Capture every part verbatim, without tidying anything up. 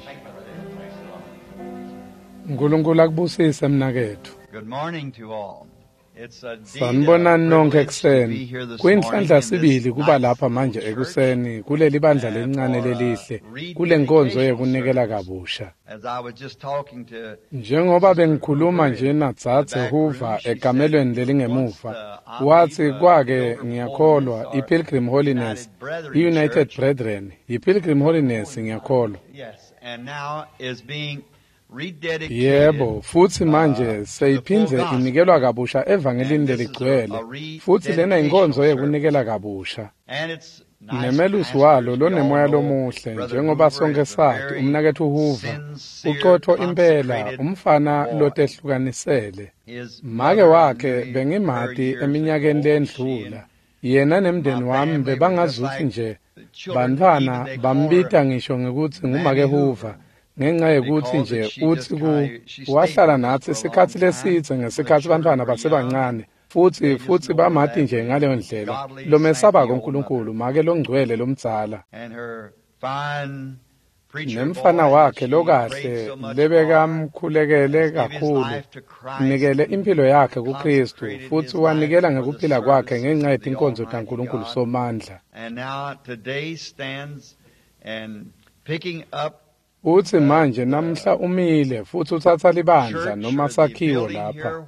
uNkulunkulu akubusise mnakethu. Good morning to all. It's a Sanibonani nonke ekseni. Kuyinhlandla sibili kuba lapha manje ekuseni kuleli bandla lencane lelihle kule nkonzo yekunikela kabusha. As I was just talking to Njengoba bengikhuluma nje naDzadze Hoover egamelweni lelingemuva wathi kwake ngiyakholwa iPilgrim Holiness iUnited Brethren iPilgrim Holiness ngiyakholwa. yes, and now is being rededicated. Yebo, futhi manje seyiphindze inikelwa kabusha evangelini leligcwele. Futhi lena inkonzo yekunikela kabusha. And it's Nemelusi walo lonemoya lomuhle njengoba sonke sathi umnakethu Hoover uqotho impela umfana lotehlukanisele. Make wakhe bengimati eminyakeni lendlula. Yena nemndeni wami bebangazuthi nje bantwana bambita ngisho ngekuthi ngumake Hoover. Ngenxa yekuthi nje uthi ku wahlala nathi isikhathi lesithe ngesikhathi abantwana basebancane futhi futhi bamathi nje ngaleyo ndlela lo mesaba koNkulunkulu make longcwele lomdzala nemfana wakhe lokahle lebekamkhulekele kakhulu nikele impilo yakhe kuKristu futhi wanikela ngekuphila kwakhe ngenxa yezinkonzo kaNkulunkulu somandla. And now today stands and picking up uthi manje namhla umile futhi uthatha libandla noma sakhiwo lapha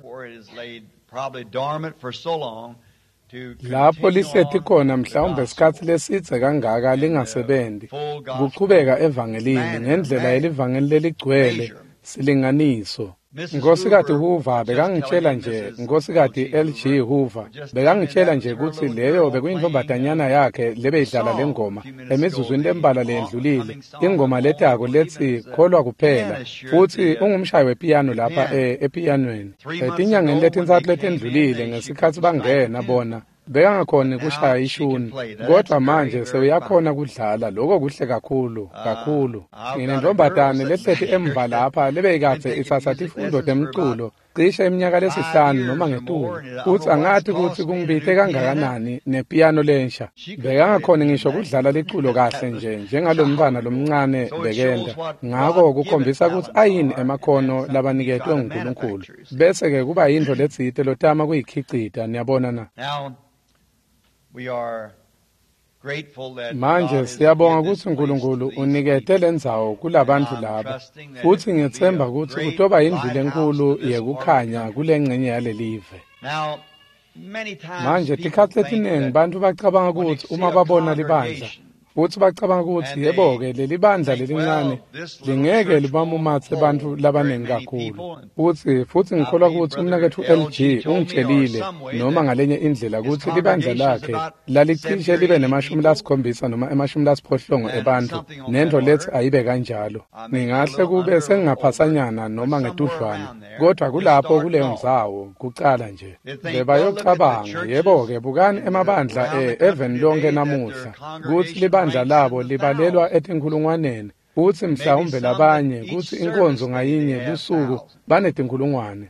lapho lisethi khona mhlawumbe isikhathi lesithe kangaka lingasebenzi kuqhubeka evangelini ngendlela yelivangeli leligcwele silinganiso. Nkosikazi Hoover bekangitshela nje Nkosikazi L G Hoover bekangitshela nje ukuthi leyo bekuyintombazanyana yakhe lebeyidlala lengoma emizuzwini lembala lendlulile ingoma letako lethi kholwa kuphela futhi ungumshayi wepiano lapha epianweni etinyangeni letintsathu letendlulile ngesikhathi bangena bona bekangakhona kushaya ishuni kodwa manje seyakhona kudlala lokho kuhle kakhulu kakhulu. Nginentombazane lehlethi emva lapha lebeyikade ithatha ifundo temculo cishe iminyaka lesihlanu noma ngetulu uthi angathi ukuthi kungibithe kangakanani nepiano lensha bekangakhona ngisho kudlala liculo kahle nje njengalomntwana lomncane bekenda ngakho kukhombisa ukuthi ayini emakhono labaniketwe nguNkulunkulu bese ke kuba yindlo letsite lotama kuyikhicita niyabona na. We are grateful that manje siyabonga ukuthi uNkulunkulu unikete lendzawo kulabantu laba futhi ngithemba ukuthi kutoba indlu lenkulu yekukhanya kulengcenye yalelive. Now many times manje tikhathi letiningi bantu bacabanga ukuthi uma babona libandla futhi bacabanga ukuthi yebo ke leli bandla lelincane lingeke libamumathe abantu labaningi kakhulu futhi futhi ngikholwa ukuthi umnakethu L G ungitshelile noma ngalenye indlela ukuthi libandla lakhe lalicishe libe nemashumi lasikhombisa noma emashumi lasiphohlongo ebantu nento lethi ayibe kanjalo. Ningahle kube sengingaphasanyana noma ngedudlwana kodwa kulapho kuleyo ndzawo kucala nje bebayocabanga yebo ke bukani emabandla even lonke namuhla ukuthi libandla labo libalelwa etinkulungwaneni uthi mhlawumbe labanye kuthi inkonzo ngayinye lusuku banetinkulungwane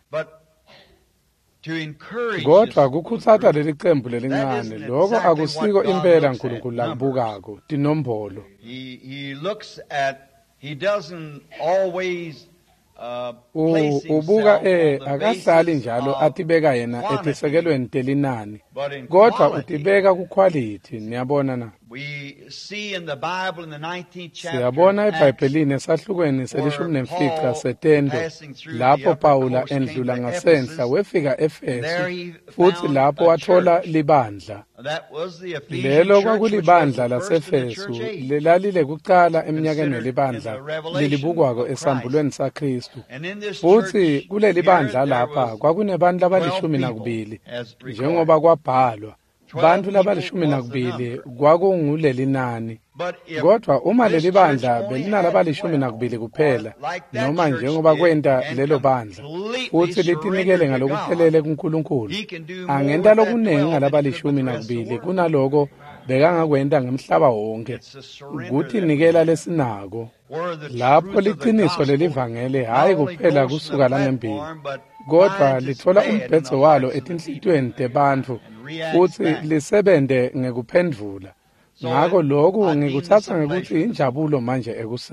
kodwa kukhuthatha leli qembu lelincane lokho akusiko impela uNkulunkulu lakubukako tinombolo. He looks at he doesn't always ubuka eh akahlali njalo atibeka yena etisekelweni telinani kodwa utibeka kuquality niyabona na. We see in the Bible in the nineteenth chapter siyabona eBhayibhelini esahlukweni selishumi nemfica setendo lapho Pawula endlula ngasenhla wefika eFesu futhi lapho wathola libandla lelo kwakulibandla laseFesu lelalile kuqala eminyakeni welibandla lilibukwako esambulweni saKristu futhi kuleli bandla lapha kwakunebantu abalishumi nakubili njengoba kwabhalwa bantu labalishumi nakubili kwakunguleli nani kodwa uma leli bandla belinalabalishumi nakubili kuphela noma njengoba kwenta lelo bandla futhi litinikele ngalokuphelele kuNkulunkulu angenta lokuningi ngalabalishumi nakubili kunaloko bekangakwenta ngemhlaba wonke ukuthi nikela lesinako lapho liqiniso lelivangele hayi kuphela kusuka la ngempilo kodwa lithola umbhedzo walo etinhlitweni tebantu futhi lisebende ngekuphendvula ngakho lokhu ngikuthatha ngekuthi injabulo manje ekuseni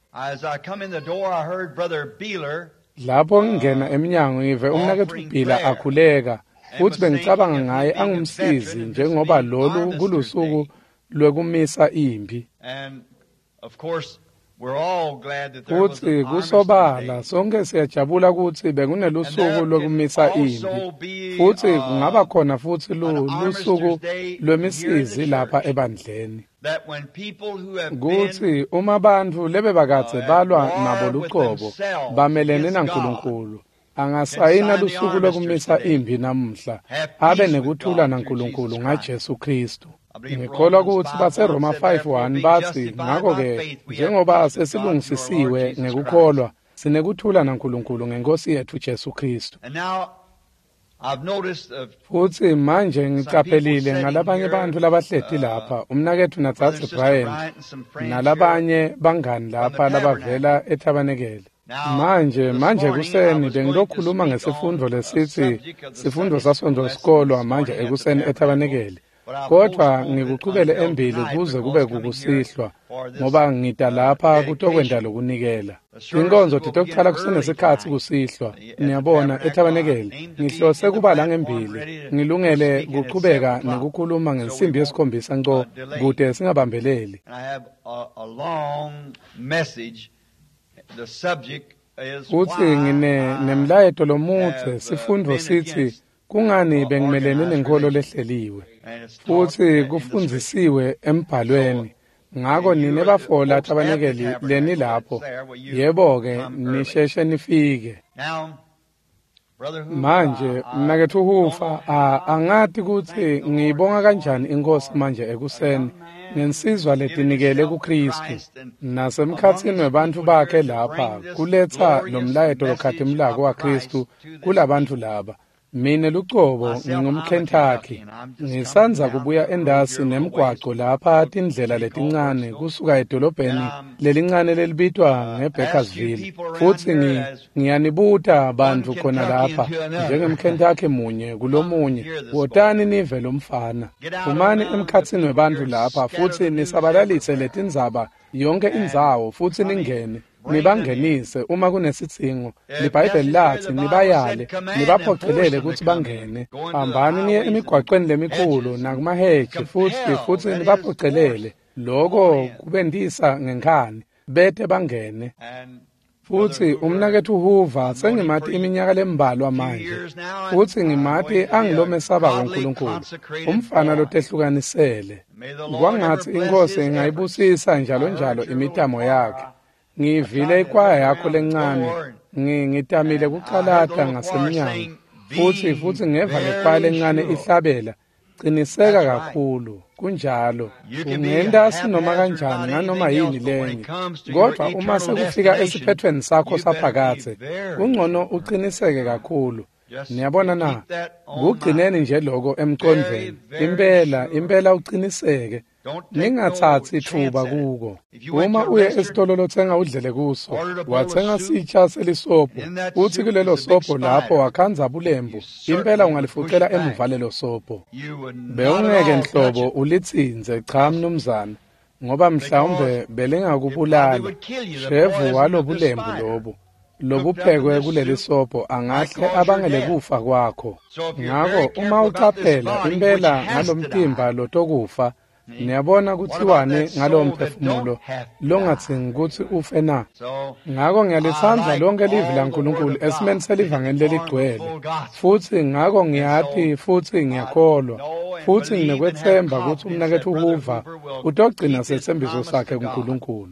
As I come in the door, I heard Brother Beeler lapho ngingena eminyango ngive umnakethu uBhila akhuleka futhi bengicabanga ngaye angumsizi njengoba lolu kulusuku lwekumisa impi. and of course we're all glad that there was Futhi an armistice kusobala day. sonke siyajabula ukuthi bekunelusuku lokumisa impi. Futhi kungaba khona futhi lu- lusuku lwemisizi lapha ebandleni. That when people who have been Kuthi uma abantu lebe bakathe balwa nabo luqobo bamelene naNkulunkulu angasayina lusuku lokumisa impi namuhla abe nekuthula naNkulunkulu ngaJesu Kristu. Ngikholwa ukuthi baseRoma five one bathi ngakho ke njengoba sesilungisisiwe ngekukholwa sinekuthula naNkulunkulu ngeNkosi yethu Jesu Kristu. and now I've noticed of Futhi manje ngicaphelile ngalabanye abantu labahleti lapha umnakethu natsatsi Brian nalabanye bangani lapha labavela eTabanekele. Manje manje kuseni bengilokhuluma ngesifundo lesithi sifundo sasonto sikolwa manje ekuseni eTabanekele. Kodwa ngikuqhubele embili kuze kube kukusihlwa ngoba ngita lapha kutokwenda lokunikela. Inkonzo titokucala kusenesikhathi kusihlwa. Niyabona eTabanekele ngihlose kuba la ngembili. Ngilungele kuqhubeka nekukhuluma ngensimbi yesikhombisa nco kude singabambeleli. and I have a, a long message. The subject is Futhi why ngine I nemlayeto lomuthe have, uh, sifundo been sithi against, kungani uh, bengimelene organized nenkolo religion. lehleliwe. and it's taught Futhi in the kufundzisiwe embhalweni. Ngako nine bafola Tabanekeli leni lapho. Yebo ke nisheshe nifike. Now, Brother Hoover, Manje I- mnakethu Hufa a- angathi ukuthi ngiyibonga kanjani inkosi manje ekuseni ngensizwa letinikele kuKristu nasemkhatsini webantu bakhe lapha kuletha lomlayeto lokhadimlako waKristu kulabantu laba. Mina luqobo ngingumKentucky ngisanza kubuya endasi nemgwaqo lapha tindlela letincane kusuka edolobheni lelincane lelibitwa ngeBakersville. Futhi ngi ngiyanibuta abantu khona lapha njengemKentucky munye kulomunye wotani nive lomfana. Umani emkhatsini webantu lapha futhi nisabalalise letindzaba yonke indzawo futhi ningene nibangenise uma kunesidingo libhayibheli lathi nibayale nibaphocelele ukuthi bangene. Hambani niye emigwaqweni lemikhulu nakumaheji futhi futhi nibaphocelele lokho kubendisa ngenkani bete bangene. and Futhi umnakethu Hoover sengimathi iminyaka lembalwa manje futhi ngimathi angilomesaba koNkulunkulu umfana lotehlukanisele kwangathi inkosi ingayibusisa njalo njalo imitamo yakhe. Ngivile ikwaya yakho lencane ngitamile kucalata ngasemnyango futhi futhi ngeva lekwaya lencane ihlabela qiniseka kakhulu kunjalo ungenda sinoma kanjani nganoma yini lenye kodwa uma sekufika esiphethweni sakho saphakathe kungcono uqiniseke kakhulu. Niyabona na kugcineni nje lokho emqondweni impela impela uqiniseke ningathathi ithuba kuko. Uma uye esitolo lothenga udlele kuso wathenga sitsha selisobho uthi kulelo sobho lapho wakhanza bulembu impela ungalifuqela emuva lelo sobho beungeke nhlobo ulitsinze cha mnumzana ngoba mhlawumbe belengakubulala shevu walobulembu lobo lobuphekwe kuleli sobho angahle abangele kufa kwakho. Ngakho uma ucaphela impela ngalomtimba lotokufa niyabona kuthiwane ngalomphefumulo longathingi ukuthi ufe na. Ngakho ngiyalithanda lonke livi laNkulunkulu esimeni selivangeli leligcwele futhi ngakho ngiyathi futhi ngiyakholwa futhi nginekwethemba ukuthi umnakethu Hoover utogcina sethembiso sakhe kuNkulunkulu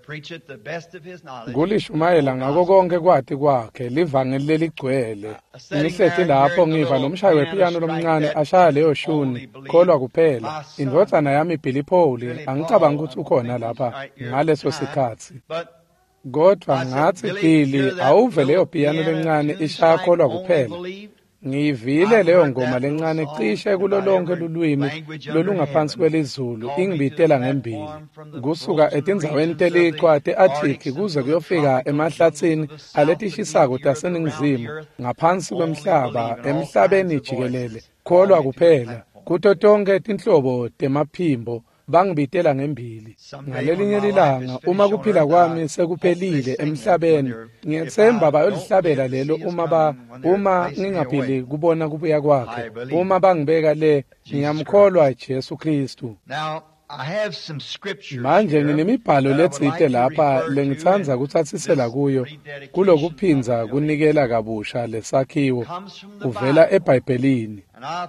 kulishumayela ngako konke kwati kwakhe livangeli leligcwele. Ngihleti lapho ngiva lomshayi wepiyano lomncane ashaya leyo shuni kholwa kuphela indvodana yami Billy Paul angicabanga ukuthi ukhona lapha ngaleso sikhathi. Kodwa ngathi Billy awuve leyo piyano lencane ishaya kholwa kuphela. Ngiyivile leyo ngoma lencane cishe kulolonke lulwimi lolungaphansi kwelizulu ingibitela ngembili kusuka etindzaweni teliqwa te-Arctic kuze kuyofika emahlathini aletishisako taseningizimu ngaphansi kwemhlaba emhlabeni jikelele kholwa kuphela kuto tonke tinhlobo temaphimbo bangibitela ngembili ngalelinye ilanga uma kuphila kwami sekuphelile emhlabeni ngiyethemba bayolihlabela lelo uma ba uma ngingaphili kubona kubuya kwakhe uma bangibeka le ngiyamkholwa Jesu Kristu. Manje nginemibhalo letsite lapha lengithandza kuthathisela kuyo kulokuphinza kunikela kabusha lesakhiwo uvela eBhayibhelini.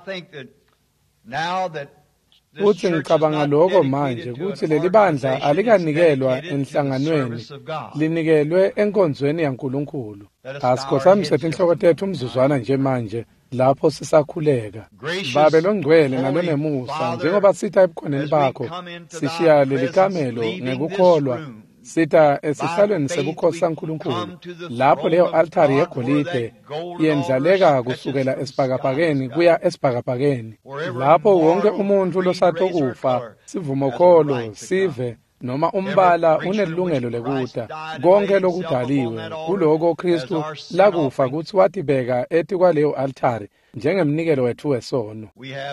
Uthi ngicabanga lokho manje kuthi leli bandla alikanikelwa enhlanganweni linikelwe enkonzweni yaNkulunkulu. Asikhothamisephe inhloko tethu umzuzwana nje manje lapho sisakhuleka. Babe longcwele nalonemusa njengoba sitha ebukhoneni bakho sishiya leli kamelo ngekukholwa sitha esihlalweni sebukhosi saNkulunkulu lapho leyo altari yegolide yendlaleka kusukela esibhakabhakeni kuya esibhakabhakeni lapho wonke umuntu losatokufa sivumokholo sive noma umbala unelungelo lekuta konke lokudaliwe kuloko Kristu lakufa kuthi watibeka ethi kwaleyo altari njengemnikelo wethu wesono.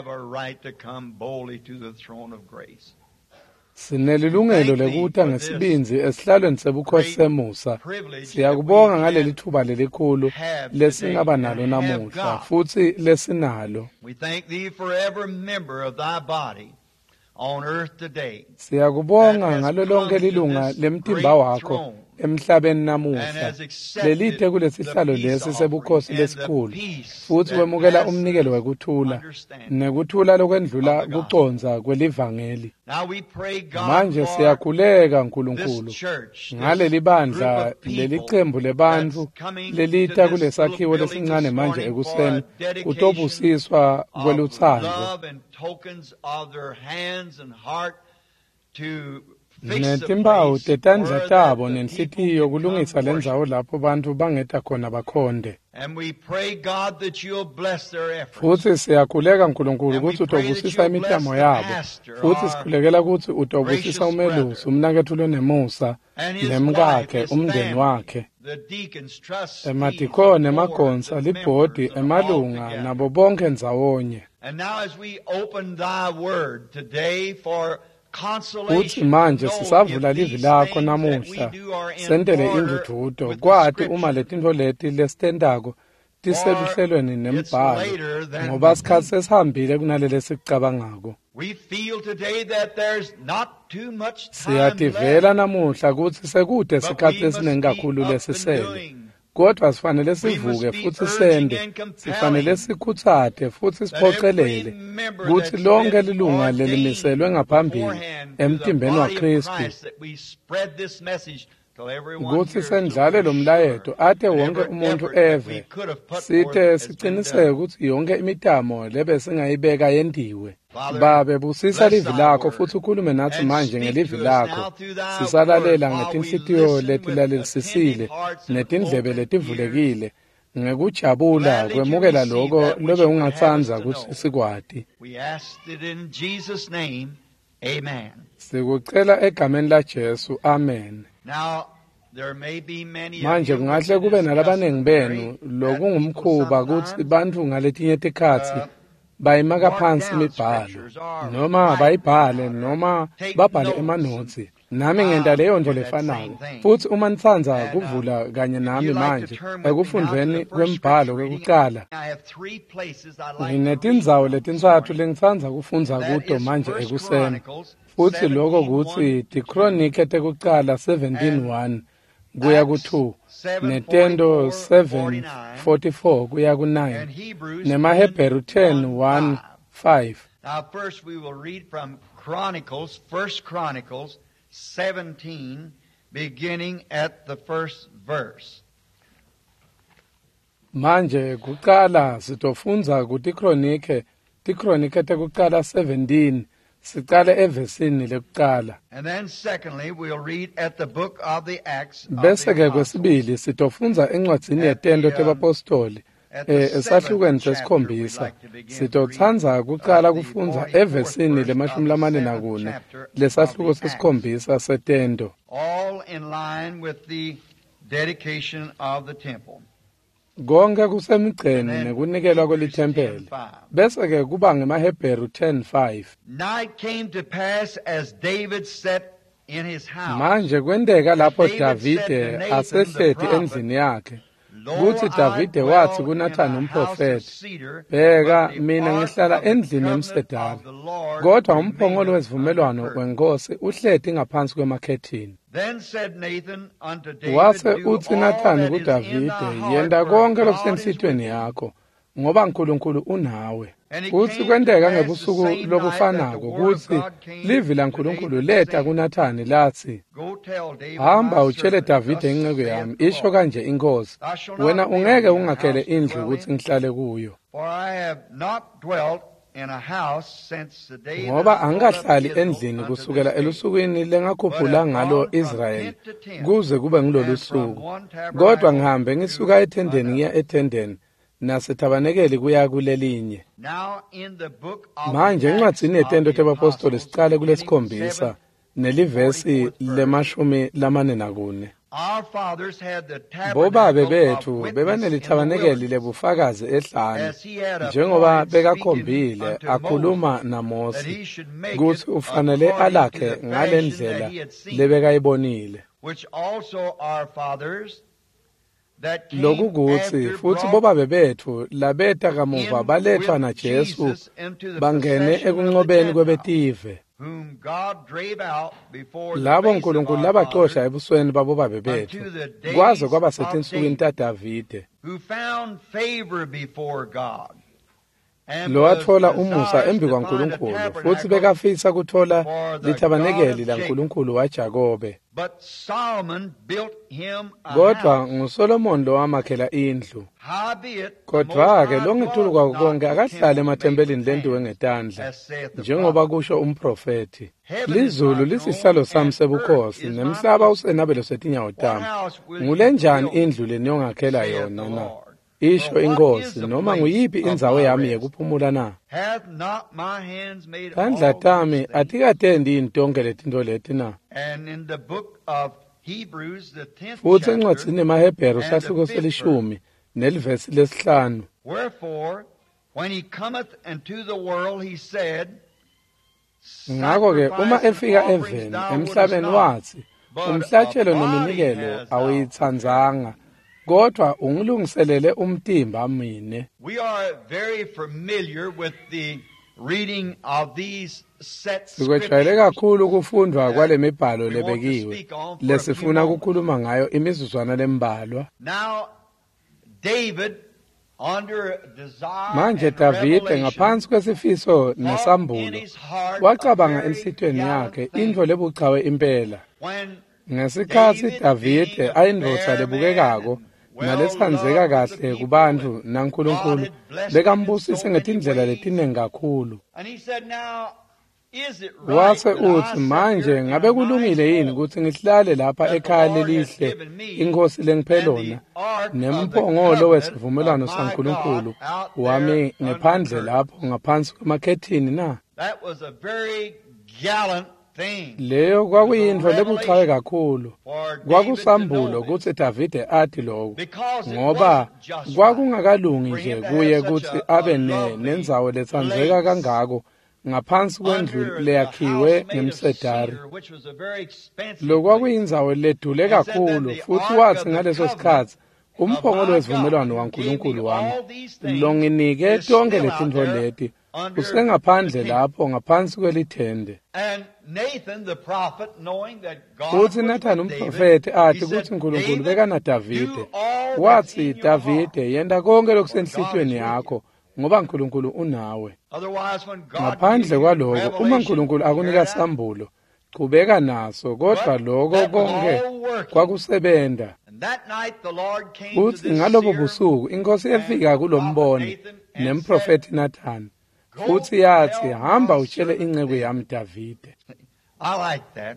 Sinelilungelo lekuta ngesibinzi esihlalweni sebukhosi semusa. Siyakubonga ngaleli thuba lelikhulu lesingaba nalo namuhla futhi lesinalo. Siyakubonga ngalo lonke lilunga lemtimba wakho emhlabeni namuhla lelithe kulesihlalo lesi sebukhosi lesikhulu futhi wemukela umnikelo wekuthula nekuthula lokwendlula kuconza kwelivangeli. Manje siyakhuleka nkulunkulu ngaleli bandla leli qembu lebantfu lelita kulesakhiwo lesincane manje ekuseni kutobusiswa kweluthando netimpawu tetandla tabo nenhlitiyo kulungisa lendzawo lapho bantu bangeta khona bakhonde. Futhi siyakhuleka nkulunkulu ukuthi utobusisa imitamo yabo futhi sikhulekela ukuthi utobusisa umelusi umnakethu lonemusa nemkakhe umndeni wakhe emadikoni emagonsa libhodi emalunga nabo bonke ndzawonye. Uthi manje sisavula livi lakho namuhla sentele indududo kwati uma letintfo leti lesitendako tiseluhlelweni nembhalo ngoba sikhathi sesihambile kunalele sicabangako. Siyativela namuhla ukuthi sekude sikhathi lesinengi kakhulu lesisele kodwa sifanele sivuke futhi sende sifanele sikhuthate futhi siphocelele ukuthi lonke lilunga lelimiselwe ngaphambili emtimbeni waKristu ukuthi sendlale lo mlayeto ate wonke umuntu eve sithe siqiniseke ukuthi yonke imitamo lebe singayibeka yendiwe. Babe busisa livi lakho futhi ukhulume nathi manje ngelivi lakho sisalalela ngetinhlitiyo letilalesisile netindlebe letivulekile ngekujabula kwemukela lokho lobe ungatsanza ukuthi sikwati. Sikucela egameni la Jesu, amen. Manje kungahle kube nalabanengi benu lokungumkhuba ukuthi bantu ngaletinye tikhathi bayimaka phansi imibhalo noma bayibhale noma babhale emanotsi. Nami ngenta leyo nto lefanayo futhi uma nitsanza kuvula kanye nami manje ekufundweni kwembhalo kwekuqala nginetindzawo letintsathu lengitsanza kufundza kuto manje ekuseni futhi lokho kuthi tikronike tekuqala seventeen one kuya ku two netendo seven forty-four kuya ku nine nemaHebheru ten one five. Now first we will read from Chronicles, First Chronicles seventeen, beginning at the first verse. Manje kuqala sitofundza kutikronike tikronike tekuqala seventeen siqale evesini lekuqala. And then secondly we'll read at the book of the Acts. Bese ke kwesibili sitofundza encwadzini yetendo tebapostoli esahlukweni sesikhombisa sitothandza kuqala kufundza evesini lemashumi lamane nakune lesahluko sesikhombisa setendo. All in line with the dedication of the temple. konke kusemigceni nekunikelwa kwelithempeli bese ke kuba ngemaHebheru ten five. Now it came to pass as David sat in his house. Manje kwendeka lapho Davide asehlethi endlini yakhe kuthi Davide wathi kuNathani umprofeti, bheka mina ngihlala endlini emsedari kodwa umphongolo wesivumelwano wenkosi uhlethi ngaphansi kwemakhethini. Then said Nathan unto David, Wase do uthi all Nathani that is in kuDavide, thy heart, yenda for konke God is lokusenhlitweni with thee. yakho ngoba uNkulunkulu unawe. And it Kuthi came kwendeka to pass ngebusuku the same lokufanako night that the word of kuthi God came livi to laNkulunkulu David, leta saying, kuNathani lathi, Go tell David, hamba my utshele servant, Davide thus inceku saith yami the isho Lord, kanje inkosi, Thou shalt not wena build ungeke me a ungakhele house to indlu dwell ukuthi in, ngihlale kuyo. for I have not dwelt in a house since the day that Ngoba I brought up angahlali Israel endlini unto kusukela this day. elusukwini lengakhuphula ngalo Israyeli kuze kube ngilolu And from suku. one tabernacle Kodwa ngihambe to ngisuka ethendeni another. ngiya ethendeni nasethabanekeli kuya kulelinye. Now in the book of Manje Acts encwadzini of yetento the tebapostoli Apostles, sicale beginning kulesikhombisa seven, nelivesi forty-fourth lemashumi lamane nakune. Our fathers had the Bobabe tabernacle of bethu witness in bebanelithabanekeli the wilderness, lebufakazi ehlane as he had njengoba appointed speaking bekakhombile unto akhuluma Moses, that naMose he should make kuthi it ufanele according to alakhe the fashion ngalendlela that he had seen, lebekayibonile. which also our fathers that Lokhu came kuthi after futhi brought bobabe bethu labeta kamuva in balethwa with naJesu Jesus into the bangene possession of the ekunqobeni Gentiles, kwebetive whom God drave out before the labo face of uNkulunkulu our labaxosha fathers, ebusweni babobabe bethu unto the days kwaze kwaba of setinsukwini David, taDavide who found favor before God, and lo was wathola umusa desirous embi to find a kwaNkulunkulu futhi tabernacle bekafisa kuthola for the lithabanekeli God of laNkulunkulu waJakobe. But Solomon built him a Kodwa house. nguSolomon lo wamakhela indlu. Howbeit, the Most Kodwa ke High lo ngithulu dwelleth kwako not konke in akahlale temples made emathempelini with lenziwe hands, ngetandla as saith the njengoba prophet. kusho umprofeti. Heaven is Lizulu my lisihlalo throne, sami and sebukhosi earth is my nemhlaba footstool. usenabelo setinyawo What tami. house will you Ngulenjani build me, indlu le niyongakhela saith yona the na? Lord? Isho For what is inkosi the noma place nguyiphi of indzawo my yami rest? yekuphumula na? Hath not my hands made Tandla all tami these things? atikatendi yini tonke letinto leti na? And in the book of Hebrews, the tenth Futhi chapter, encwadzini yemaHebheru and the sahluko fifth selishumi nelivesi lesihlanu. Wherefore, when he cometh into the world, he said, Ngakho ke uma Sacrifice and efika offerings eveni thou wouldest emhlabeni not, wathi but umhlatshelo a body neminikelo hast thou awuyitsandzanga kodwa ungilungiselele umtimba mine. We are very familiar with the reading of these set Sikwejwayele scriptures. kakhulu ukufundwa kwale mibhalo We want to lebekiwe speak on for a few lesifuna moments. kukhuluma ngayo imizuzwana lembalwa. Now, David, under desire Manje and Davide revelation, ngaphansi kwesifiso thought in nesambulo his heart wacabanga a very enhlitweni gallant yakhe thing. intfo lebucawe impela. When Ngesikhathi David, Davide being a ayindvodza fair lebukekako man and naletsandzeka well-loved of the kahle people, kubantu and naNkulunkulu God had blessed him in bekambusise so many ngetindlela ways. letinengi kakhulu. And he said, now, is it right Wase that I uthi sit manje here in ngabe a kulungile nice yini home ukuthi ngihlale lapha that the ekhaya Lord has lelihle given me, inkosi lengiphe and lona the ark of the nemphongolo covenant wesivumelwano of my saNkulunkulu God out wami there ngephandle under lapho ngaphansi kwemakhethini na? That was a very gallant thing Leyo kwakuyintfo lebucawe kakhulu. for David to Kwakusambulo know kutsi this, Davide athi lokho because it ngoba wasn't just right kwakungakalungi for nje him to kuye have such kutsi a, a abe ne lovely nendzawo letsandzeka place kangako ngaphansi kwendlu under the leyakhiwe house made of ngemsedari. cedar, which was a very expensive place. Lokwakuyindzawo ledule And said that kakhulu the futhi ark wathi of the ngaleso covenant sikhatsi of umphongolo my wesivumelwano God, who gave me waNkulunkulu wami all these things, longinike is tonke still out letintfo there leti under usengaphandle the tent. lapho ngaphansi kwelithende. And Nathan the prophet, knowing that God Futhi was Nathani with David, umprofeti athi he said, kutsi uNkulunkulu David, bekana do Davide all that's wathi in your heart, Davide yenda konke for God lokusenhlitweni is with you. yakho ngoba uNkulunkulu unawe. Otherwise, when God Ngaphandle gives you kwaloko uma revelation, uNkulunkulu carry akunika it out. sambulo qhubeka naso kodwa But lokho that was konke all working. kwakusebenta. And that night the Lord came to Futhi this ngalobo seer busuku inkosi and yafika prophet kulomboni Nathan and nemprofeti said, Nathani Go futhi yathi tell hamba my utshele servant inceku David. yami Davide. I like that.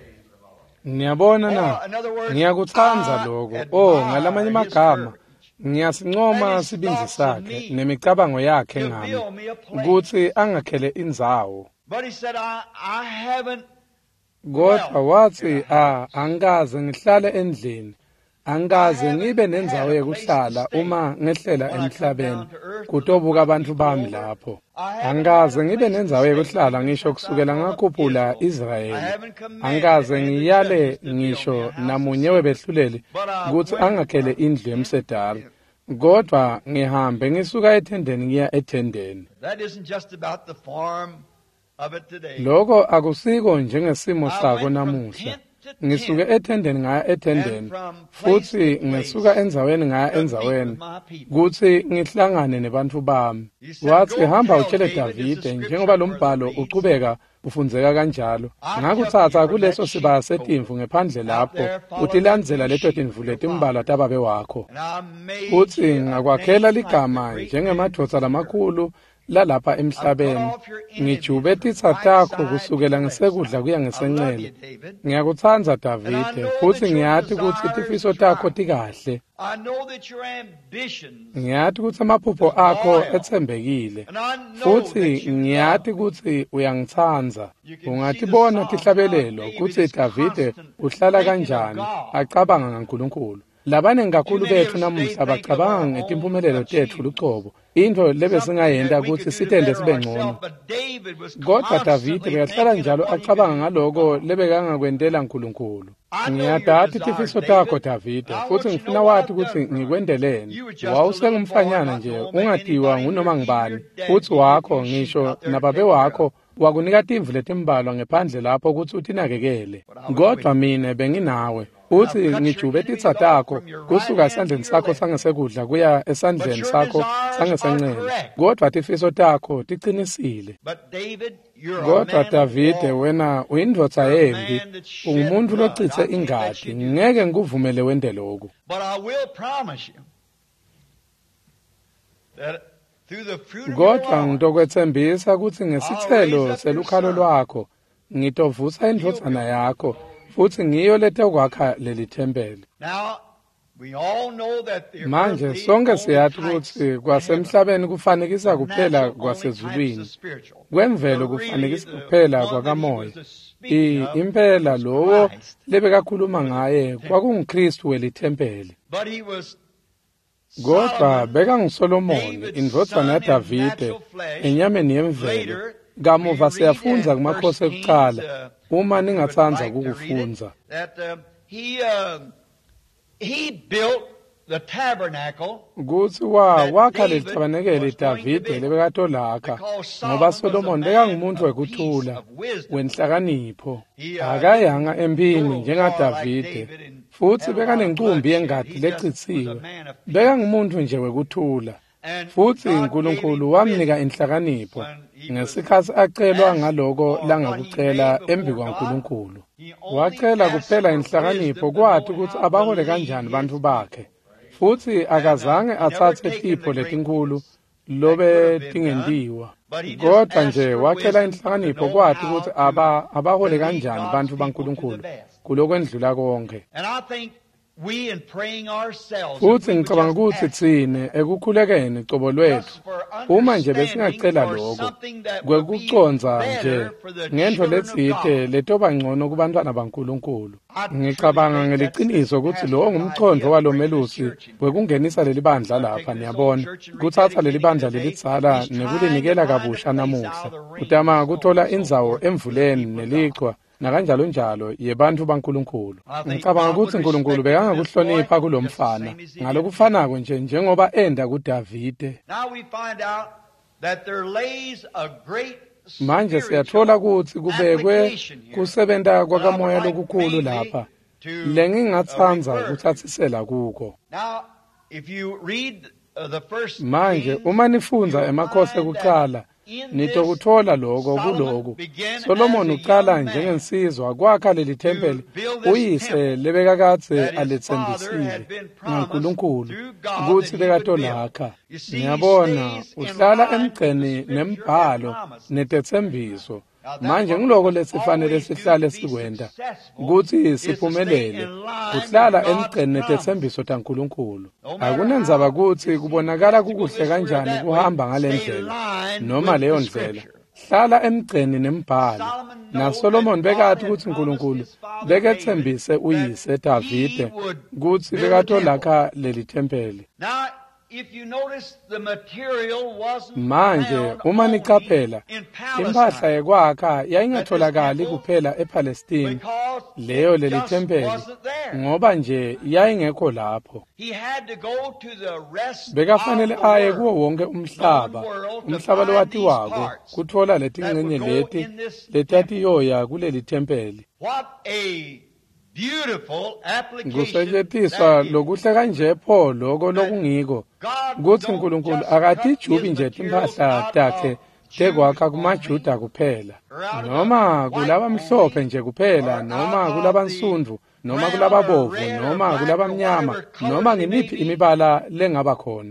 Ngiyabona Or, na in other words, ngiyakuthandza I lokho. Oh admire ngalamanye his magama courage. ngiyasincoma And his sibinzi thoughts of sakhe me nemicabango yakhe to ngami build me a place. ukuthi angakhele indzawo. But he said, I, I haven't Kodwa wathi ah angikaze ngihlale endlini Angikaze ngibe nenzawo yokuhlala uma ngehlela emhlabeni kutobuka abantu bami lapho. Angikaze ngibe nenzawo yokuhlala ngisho kusukela ngakhuphula Israyeli. Angikaze ngiyale ngisho namunye webehluleli ukuthi angakhele indlu emsedari. Kodwa ngihambe ngisuka ethendeni ngiya ethendeni. Lokho akusiko njengesimo sako namuhla. Ngisuke ethendeni ngaya ethendeni futhi ngisuka enzaweni ngaya enzaweni kuthi ngihlangane nebantu bami. Wathi hamba utshele Davide njengoba lo mbhalo uqhubeka ufundzeka kanjalo. Ngakuthatha kuleso sibaya setimvu ngephandle lapho uthi landzela leto timvu letimbala tababe wakho. Uthi ngakwakhela ligama njengemadvodza lamakhulu lalapha emhlabeni. Ngijube titsa takho kusukela ngesekudla kuya ngesenxele. Ngiyakuthandza Davide futhi ngiyathi ukuthi tifiso takho tikahle. Ngiyathi ukuthi amaphupho akho ethembekile futhi ngiyathi ukuthi uyangithandza. Ungatibona tihlabelelo ukuthi Davide uhlala kanjani acabanga ngaNkulunkulu. Labane ngakhulu bethu namuhla bacabanga ngetimpumelelo tethu luqobo. Into lebe singayenda ukuthi sitende sibe ngcono. Kodwa Davide bekahlala njalo acabanga ngaloko lebekangakwendela uNkulunkulu. Ngiyadathi tifiso takho Davide futhi ngifuna wathi ukuthi ngikwendeleni. Wawusengumfanyana nje ungadiwa ngunoma ngibani. Futhi wakho ngisho nababe wakho wakunika timvu letimbalwa ngephandle lapho ukuthi utinakekele. Kodwa mina benginawe. Uthi ngijube titsa takho kusuka esandleni sakho sangesekudla kuya esandleni sakho sangesenxele. Kodwa tifiso takho tiqinisile. Kodwa Davide wena uyindvodza yembi, ungumuntu locitse ingadi. Ngeke ngikuvumele wende lokho. Kodwa ngitokwethembisa ukuthi ngesithelo selukhalo lwakho ngitovusa indvodzana yakho futhi ngiyo lethe kwakha leli thempeli. Manje sonke siyathi ukuthi kwasemhlabeni kufanekisa kuphela kwasezulwini. Kwemvelo kufanekisa kuphela kwakamoya. Impela lowo lebekakhuluma ngaye kwakunguKristu welithempeli. Kodwa beka nguSolomoni indvodzana yaDavide enyameni yemvelo. Kamuva siyafunza kumakhosi ekuqala uma ningatsanza kukufunza. Kuthi wa wakha leli tabanekele Davide lebekatolakha ngoba Solomoni bekangumuntu wekuthula wenhlakanipho. Akayanga empini njengaDavide futhi bekanenkumbi yengadi lecithiwe. Bekangumuntu nje wekuthula. Futhi uNkulunkulu wamnika inhlakanipho ngesikhathi acelwa ngaloko langakucela embi kwaNkulunkulu. Wacela kuphela inhlakanipho kwathi ukuthi abahole kanjani bantu bakhe. Futhi akazange athathe tipho letinkulu lobe tingentiwa. Kodwa nje wacela inhlakanipho kwathi ukuthi aba abahole kanjani bantu baNkulunkulu kulokwendlula konke. Futhi ngicabanga ukuthi thine ekukhulekeni cobo lwethu uma nje besingacela lokho kwekuconza nje ngento letsite letoba ngcono kubantwana baNkulunkulu. Ngicabanga ngeliqiniso ukuthi lo ngumkhondo walomelusi wekungenisa leli bandla lapha niyabona kuthatha leli bandla lelitsala nekulinikela kabusha namuhla utama ukuthola indzawo emvuleni nelichwa nakanjalo njalo yebantu baNkulunkulu. Ngicabanga ukuthi uNkulunkulu bekangakuhlonipha kulomfana ngalokufanako nje njengoba enda kuDavide. Manje siyathola ukuthi kubekwe kusebenta kwakamoya lokukhulu lapha lengingatsanza ukuthathisela kuko. Manje uma nifunza emakhosi ekuqala nitokuthola lokho kuloko. Solomon uqala njengensizwa kwakha leli thempeli uyise lebekakatse alethembisile ngoNkulunkulu ukuthi bekatolakha. Ngiyabona uhlala emgceni nembhalo netethembiso. Manje ngiloko lesifanele sihlale sikwenda ukuthi siphumelele uhlala emgceni netethembiso taNkulunkulu. Akunenzaba ukuthi kubonakala kukuhle kanjani kuhamba ngalendlela noma leyo ndlela. hlala emgceni nembhalo naSolomon bekathi ukuthi uNkulunkulu bekethembise uyise Davide ukuthi bekatolakha leli thempeli. Manje uma niqaphela impahla yekwakha yayingatholakali kuphela ePalestine leyo leli thempeli ngoba nje yayingekho lapho. Bekafanele aye kuwo wonke umhlaba umhlaba lowatiwako kuthola letingcenye leti letatiyoya kuleli thempeli. Kusetshenziswa lokuhle kanje pho lokho lokungiko kuthi uNkulunkulu akatijubi nje impahla takhe tekwakha kumaJuda kuphela noma kulaba mhlophe nje kuphela noma kulaba nsundvu noma kulaba bovu noma kulaba mnyama noma ngimiphi imibala lengaba khona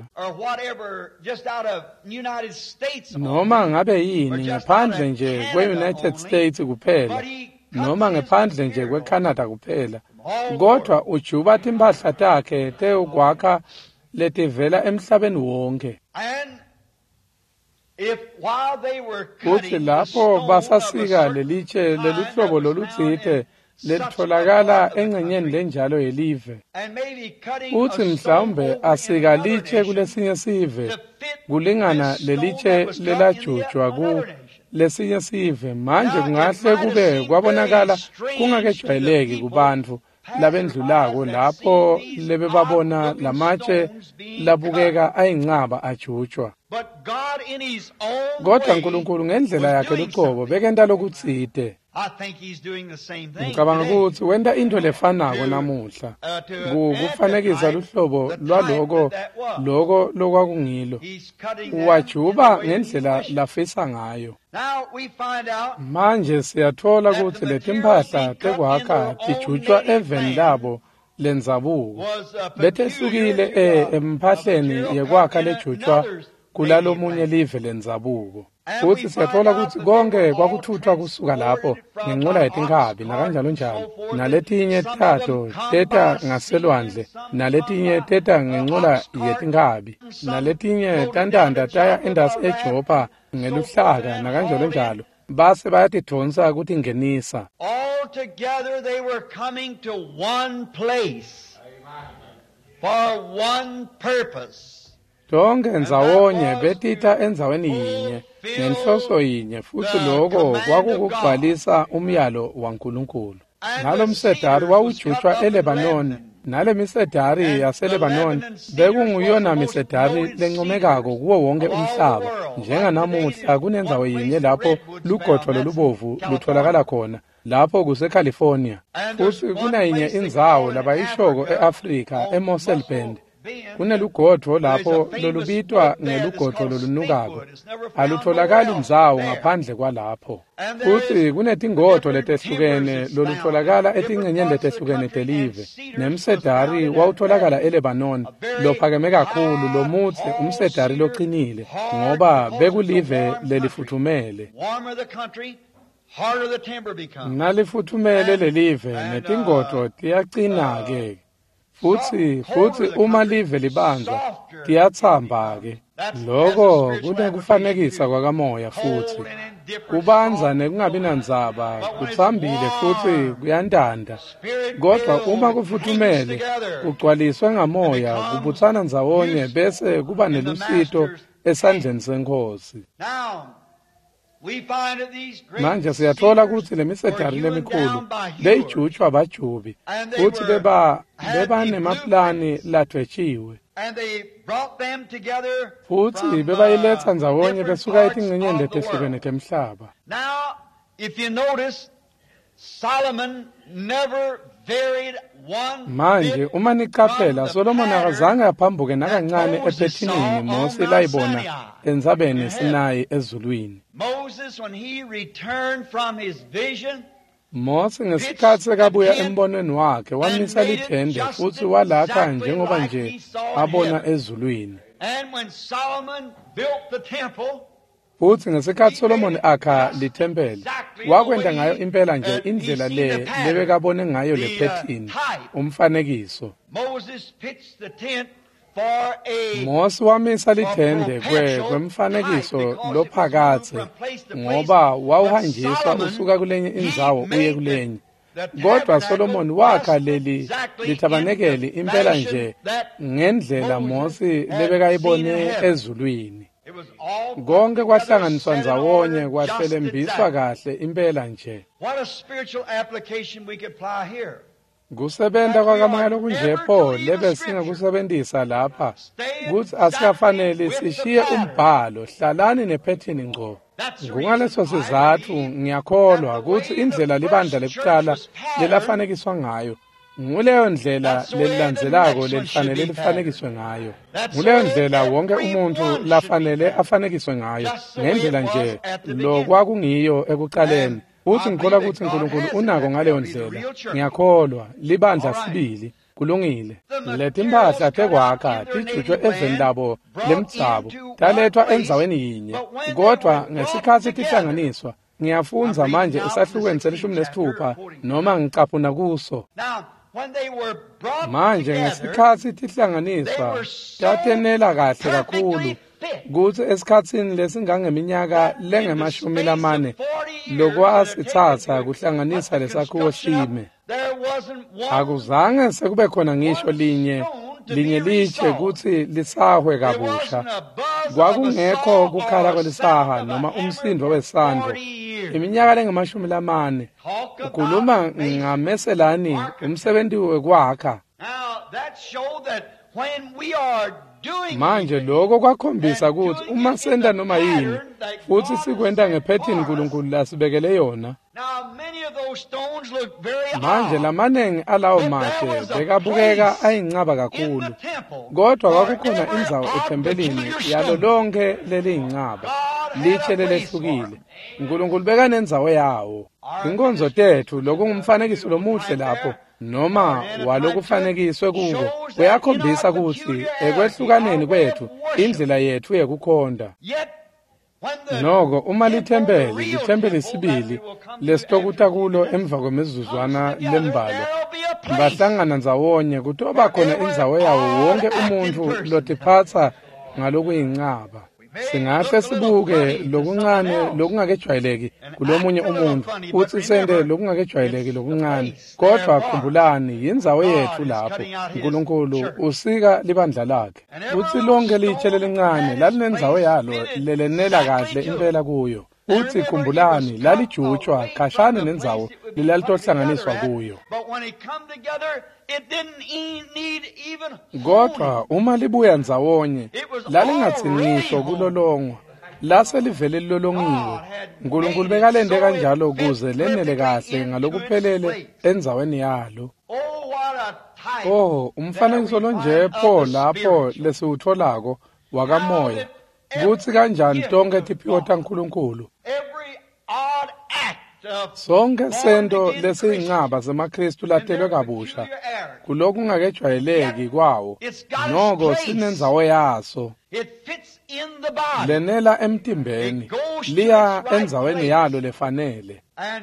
noma ngabe yini ngaphandle nje kwe-United States kuphela noma ngaphandle nje kweCanada kuphela kodwa ujuba impahla takhe tekwakha letivela emhlabeni wonke. Uthi lapho basasika lelitshe leluhlobo lolutsite letholakala engcenyeni lenjalo yelive uthi mhlawumbe asika litshe kulesinye sive kulingana lelitshe lelajujwa ku lesinye sive manje kungahle kube kwabonakala kungakejwayeleki kubantu labendlulako lapho lebebabona lamatshe labukeka ayinqaba ajujwa. Kodwa uNkulunkulu ngendlela yakhe luqobo bekenta lokutsite. Ngicabanga ukuthi wenda into lefanako namuhla kufanekisa luhlobo lwaloko loko lokwakungilo wajuba ngendlela lafisa ngayo. Manje siyathola ukuthi letimpahla tekwakha tijutshwa eveni labo lenzabuko betehlukile empahleni yekwakha lejutshwa kulalomunye live lenzabuko. Futhi siyathola ukuthi konke kwakuthuthwa kusuka lapho ngenqola yetinkhabi nakanjalo njalo naletinye thato teta ngaselwandle naletinye teta ngenqola yetinkhabi naletinye tantanda taya endasi eJopha ngeluhlaka nakanjalo njalo base bayatidonsa ukuthi ngenisa. All together they were coming to one place for one purpose. Tonke ndzawonye betita endzaweni yinye nenhloso yinye futhi lokho kwakukugcwalisa umyalo waNkulunkulu. Nalo msedari wawujutshwa eLebanon nale misedari yaseLebanon bekunguyona misedari lencomekako kuwo wonke umhlaba njenganamuhla kunendzawo yinye lapho lugodo lolubovu lutholakala khona lapho kuseCalifornia futhi kunayinye indzawo labayishoko eAfrika eMossel Bend kunelugodvo lapho lolubitwa ngelugodvo lolunukako alutholakali indzawo ngaphandle kwalapho futhi kunetingodvo letehlukene lolutholakala etingcenyeni letehlukene telive nemsedari wawutholakala eLebanon lophakeme kakhulu lomuthi umsedari loqinile ngoba bekulive lelifuthumele nalifuthumele lelive netingodvo tiyaqina-ke futhi futhi uma live libanjwa tiyathamba ke lokho kunekufanekisa kwakamoya futhi kubanza nekungabi nandzaba kuthambile futhi kuyandanda kodwa uma kufuthumele kugcwaliswe ngamoya kubuthana ndzawonye bese kuba nelusito esandleni senkosi. Manje siyathola ukuthi lemisedari lemikhulu beyijutshwa abajubi futhi beba beba nemaplani ladwetshiwe futhi bebayiletha ndzawonye besuka etingcenyeni letehlukene temhlaba. Now if you notice Solomon never varied one manje uma niqaphela Solomon akazange aphambuke nakancane ephethinini Mose layibona enzabeni Sinayi ezulwini. Moses when he returned from his vision Mose ngesikhathi sekabuya embonweni wakhe wamisa lithende futhi walakha njengoba nje abona ezulwini. And when Solomon built the temple futhi ngesikhathi Solomon akha lithempeli wakwenda ngayo impela nje indlela le lebekabone ngayo lephethini umfanekiso. Moses pitched the tent Mose wamisa lidende kwe kwemfanekiso lophakathe ngoba wawuhanjiswa usuka kulenye indzawo uye kulenye. Kodwa Solomon wakha leli lithabanekeli impela nje ngendlela Mose lebekayibone ezulwini. Konke kwahlanganiswa ndzawonye kwahlelembiswa kahle impela nje. Kusebenta kwakamalo kunje pho lebe singakusebentisa lapha kuthi asikafanele sishiye umbhalo hlalani nephethini ngqo. Ngaleso sizathu ngiyakholwa ukuthi indlela libandla lekuqala lelafanekiswa ngayo nguleyo ndlela lelilandzelako lelifanele lifanekiswe ngayo. Nguleyo ndlela wonke umuntu lafanele afanekiswe ngayo ngendlela nje lokwakungiyo ekuqaleni. Uthi ngikholwa ukuthi uNkulunkulu unako ngaleyo ndlela. Ngiyakholwa libandla sibili kulungile. Letimphahla tekwakha tijutshwe eveni labo lemtsabo talethwa endzaweni yinye. Kodwa ngesikhathi tihlanganiswa ngiyafunza manje esahlukweni selishumi nesithupha noma ngicaphuna kuso. Manje ngesikhathi tihlanganiswa tatenela kahle kakhulu kuthi esikhatsini lesingangeminyaka lengemashumi lamane lokwasithatha kuhlanganisa lesakhiwo sime. Akuzange sekube khona ngisho linye linye litshe kuthi lisahwe kabusha. Kwakungekho kukhala kwelisaha noma umsindo wesandlo iminyaka lengemashumi lamane. Ukhuluma ngameselani umsebenzi wekwakha. Manje lokho kwakhombisa ukuthi uma senda noma yini futhi sikwenda ngephethini uNkulunkulu lasibekele yona. Manje lamanengi alawo mashe bekabukeka ayincaba kakhulu. Kodwa kwakukhona indzawo ethempelini yalo lonke lelincaba litshe lelehlukile. uNkulunkulu beka nendzawo yawo. Inkonzo tethu lokungumfanekiso lomuhle lapho noma walokufanekiswe kuko kuyakhombisa ukuthi ekwehlukaneni kwethu indlela yethu yekukhonda. Noko uma lithempeli lithempeli sibili lesitokuta kulo emva kwemizuzwana lembalo bahlangana ndzawonye kutoba khona indzawo yawo wonke umuntu lotiphatsa ngalokuyinqaba. Singahle sibuke lokuncane lokungakejwayeleki kulomunye umuntu uthi sende lokungakejwayeleki lokuncane. Kodwa khumbulani yindzawo yethu lapho uNkulunkulu usika libandla lakhe. Uthi lonke litshe lelincane lalinendzawo yalo lelenela kahle impela kuyo. Uthi khumbulani lalijutshwa khashane nendzawo lilalitohlanganiswa kuyo. Kodwa uma libuya ndzawonye lalingathi ngisho kulolongwa lase livele lilolongiwe. uNkulunkulu bekalende kanjalo ukuze lenele kahle ngalokuphelele endzaweni yalo. Oh, umfanekiso lonje pho lapho lesiwutholako wakamoya kuthi kanjani tonke tiphiwo taNkulunkulu. Sonke sento lesiyinqaba zamaKristu latelwe kabusha kuloko ungakejwayeleki kwawo noko sinendzawo yaso. Lenela emtimbeni liya endzaweni yalo lefanele.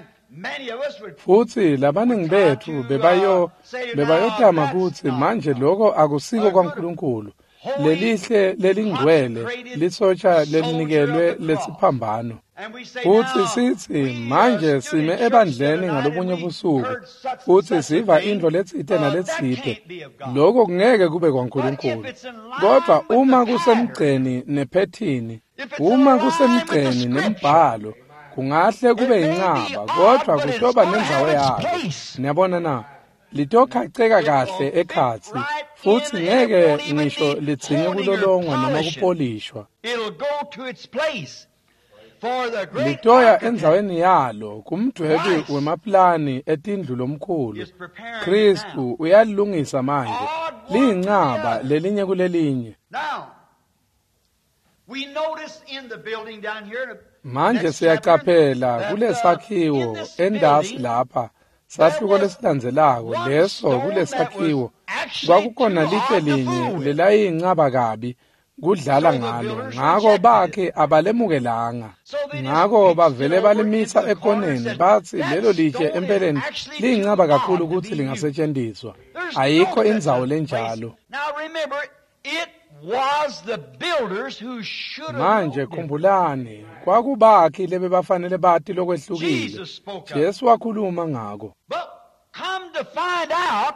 Futhi labaningi bethu bebayo bebayotama kuthi manje lokho akusiko kwaNkulunkulu. Lelihle lelingcwele lisotsha lelinikelwe lesiphambano. Futhi sithi manje sime ebandleni ngalobunye busuku futhi siva indlo letsite naletsite. Lokho kungeke kube kwaNkulunkulu. Kodwa uma kusemgceni nephethini, uma kusemgceni nembhalo kungahle kube inqaba kodwa kutoba nendzawo yalo. Niyabona na? Litokhaceka kahle ekhatsi futhi ngeke ngisho lithinye kulolongwa noma kupolishwa. Litoya endzaweni yalo kumdwebi wemaplani etindlu lomkhulu. Kristu uyalilungisa manje liyinqaba lelinye kulelinye. Manje siyacaphela kulesakhiwo endasi lapha sahluko lesilandzelako leso kulesakhiwo kwakukhona litshe linye lelayinqaba kabi kudlala ngalo ngako bakhe abalemukelanga. Ngako bavele balimisa ekhoneni bathi lelo litshe empeleni liyinqaba kakhulu ukuthi lingasetshenziswa. Ayikho indzawo lenjalo. it was the builders who should have manje khumbulani kwakubakhi lebe bafanele bathi lokwehlukile Jesu wakhuluma ngako But come to find out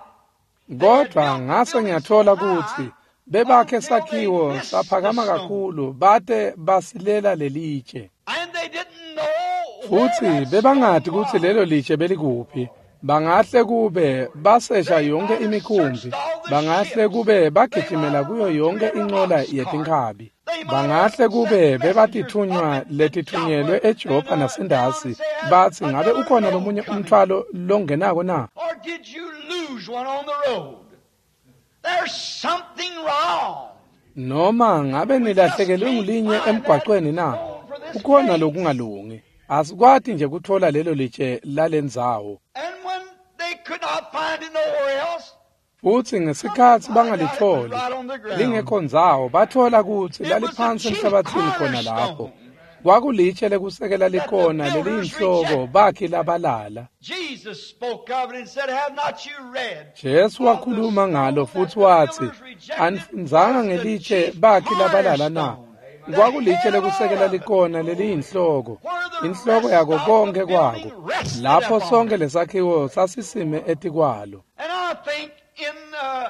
kodwa ngase ngiyathola ukuthi bebakhe sakhiwo saphakama kakhulu bate basilela lelitshe and they didn't know futhi bebangathi ukuthi lelo litshe belikuphi bangahle kube basesha yonke imikhumbi bangahle kube bagijimela kuyo yonke inqola yetinkhabi bangahle kube bebatithunywa letithunyelwe eJopha nasendasi bathi ngabe ukhona lomunye umthwalo longenako na or did you lose one on the road? There's something wrong. noma ngabe nilahlekelwe ngulinye emgwaqweni na ukhona lokungalungi asikwati nje kuthola lelo litshe lalendzawo And when they could not find it nowhere else, futhi ngesikhathi bangalitholi lingekho ndzawo bathola ukuthi laliphansi emhlabathini khona lapho kwakulitshe lekusekela likhona leliyinhloko bakhi labalala Jesus spoke of it and said, have not you read? Jesu wakhuluma ngalo futhi wathi anifundzanga ngelitshe bakhi labalala na kwakulitshe lekusekela likhona leliyinhloko inhloko yako konke kwako lapho sonke lesakhiwo sasisime etikwalo And I think in uh,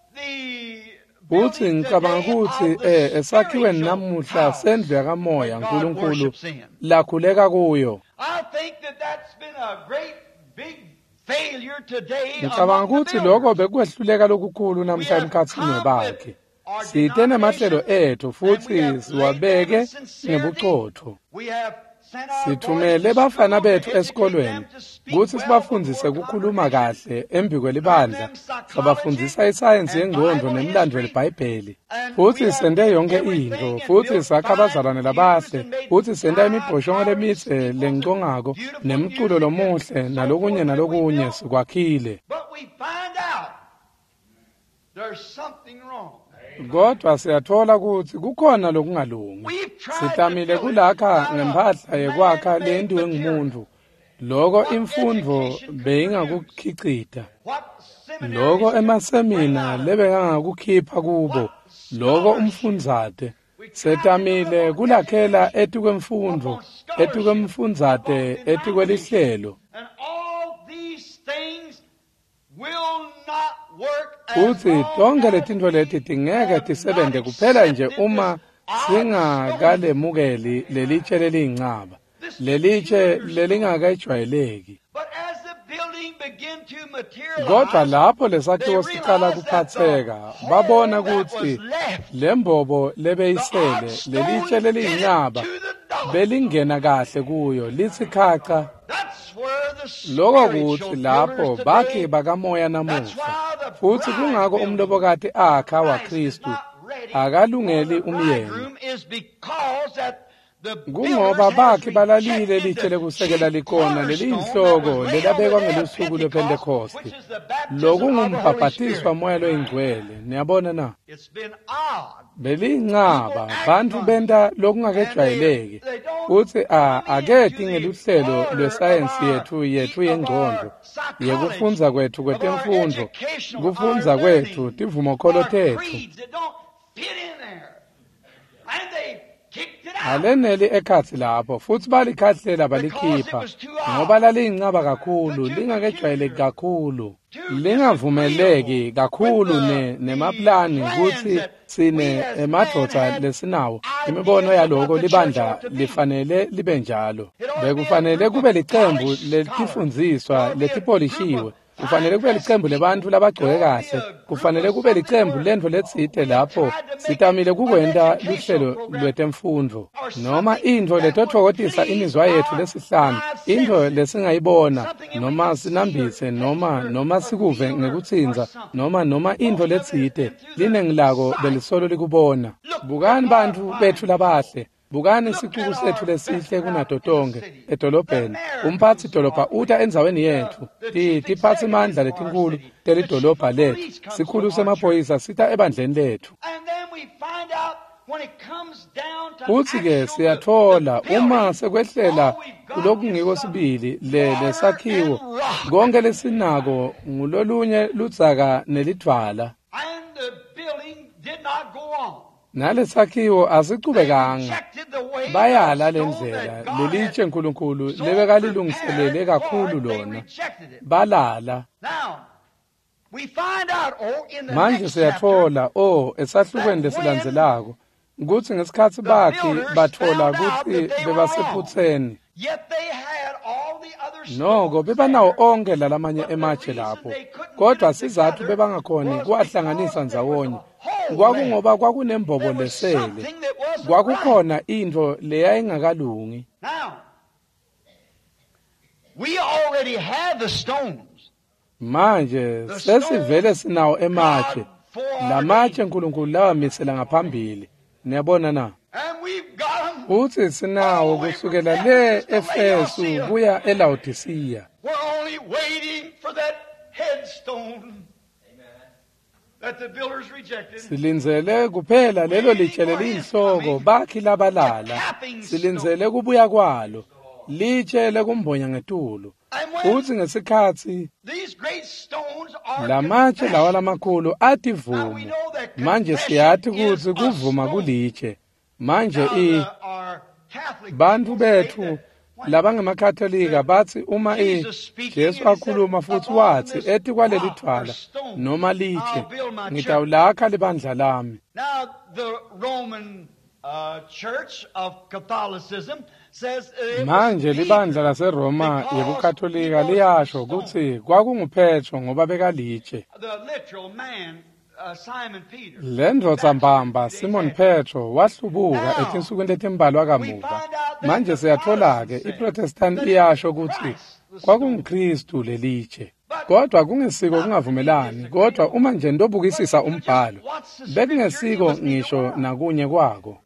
the futhi building ngicabanga today ukuthi of the eh esakhiweni spiritual namuhla house sendlu yakamoya that God uNkulunkulu worships in. lakhuleka kuyo I think that that's been a great big failure today ngicabanga among the ukuthi lokho builders. bekwehluleka lokukhulu We namhla have emkhathini come webakhe with our site nemahlelo denominations, ethu and we futhi have laid siwabeke them with sincerity. ngebuqotho We have sent our sithumele boys to bafana school to bethu educate esikolweni them to speak kuthi well sibafundise before ukukhuluma congregation. kahle embi kwelibandla sabafundisa isayensi yengqondo nemlando lebhayibheli futhi sende yonke into futhi sakha abazalwane labahle futhi senda imibhoshongo lemitse lencongako nemculo lomuhle nalokunye nalokunye sikwakhile But we find out there's something wrong. kodwa siyathola ukuthi kukhona lokungalungi We've tried sitamile to build kulakha it ngempahla yekwakha man-made lendiwe material. ngumuntu loko imfundo beyingakukhicita What seminaries loko can emasemina bring out of lebengangakukhipha kubo loko umfundzate setamile kulakhela etikwemfundo etikwemfundzate etikwelihlelo And all these things will not work as futhi long tonke as letintfo leti we tingeke have tisebente not kuphela nje accepted uma this odd singakalemukeli lelitshe leliyincaba lelitshe lelingakajwayeleki But as the building began to materialize, kodwa lapho they lesakhiwo siqala realized that the kuphatheka hole babona that was ukuthi left, lembobo the lebeyisele odd stone lelitshe leliyincaba fitted to the door. belingena kahle kuyo litsikhaca That's where the loko spiritual kuthi lapho builders bakhi today, bakamoya that's namuhla why the futhi kungako bride umlobokati akha Christ wakristu is not ready akalungeli for the umyeni bridegroom is because that the kungoba builders bakhi has balalile rejected litshe the lekusekela chief likhona cornerstone leliyinhloko that was laid lelabekwa on the day of ngelusuku Pentecost, lwepentekoste which is the baptism of the lokungumhabhatiswa Holy moya Spirit. loyingcwele niyabona na It's been odd. belincaba bantu benta lokungakejwayeleki futhi a- aketi ngeluhlelo lwesayensi yethu yethu yengqondo yekufundza kwethu kwetemfundo kufundza kwethu tivumokholo tethu aleneli ekhatsi lapho futhi balikhahlela balikhipha ngoba laliyincaba kakhulu lingakejwayeleki kakhulu lingavumeleki kakhulu ne nemaplani ukuthi sine emadvodza lesinawo imibono yaloko libandla lifanele libe njalo bekufanele kube licembu letifundziswa letipolishiwe kufanele kube licembu lebantu labagcoke kahle kufanele kube licembu lendvo letsite lapho sitamile kukwenta luhlelo lwetemfundo noma intfo letotfokotisa imizwa yethu lesihlanu intfo lesingayibona noma sinambitse noma noma sikuve ngekutsinza noma noma intfo letsite linengilako belisolo likubona bukani bantu bethu labahle bukani isicuku sethu lesihle kunato tonke edolobheni umphathi dolobha uta endzaweni yethu ti tiphatsa imandla letinkulu telidolobha lethu sikhulu semaphoyisa sita ebandleni lethu futhi-ke siyathola uma sekwehlela kulokungiko sibili le lesakhiwo konke lesinako ngulolunye ludzaka nelidvala nalesakhiwo asicubekanga bayala lendlela lelitshe uNkulunkulu lebeka lilungiselele kakhulu lona balala. Manje siyathola oh esahlukweni lesilandzelako ukuthi ngesikhathi bakhe bathola ukuthi bebasephutheni noko bebanawo onke lalamanye ematshe lapho, kodwa sizathu bebangakhoni kuwahlanganisa ndzawonye kwakungoba kwakunembobo lesele, kwakukhona into leyayingakalungi. Manje sesivele sinawo ematshe, lamatshe uNkulunkulu lawamisela ngaphambili, niyabona na? Uthi sinawo kusukela le Efesu kuya eLaodicea. Silinzele kuphela lelo litshe leliyinhloko bakhi labalala, silinzele kubuya kwalo litshe lekumbonya ngetulo. Uthi ngesikhathi lamatshe lawa lamakhulu athi vuma, manje siyathi ukuthi kuvuma kulitshe. Manje i bantu bethu labangemakatholika bathi uma i Jesu akhuluma futhi wathi ethi kwaleli thwala noma litshe ngitawulakha libandla lami. Manje libandla laseRoma yebukatholika liyasho ukuthi kwakunguphetho ngoba bekalitshe. Lendvodza mbamba Simon Petro wahlubuka etinsukwini letimbalwa kamuva. Manje siyathola-ke iProtestant iyasho ukuthi kwakunguKristu lelitshe, kodwa kungesiko kungavumelani. Kodwa uma nje ndobukisisa umbhalo bekungesiko ngisho nakunye kwako.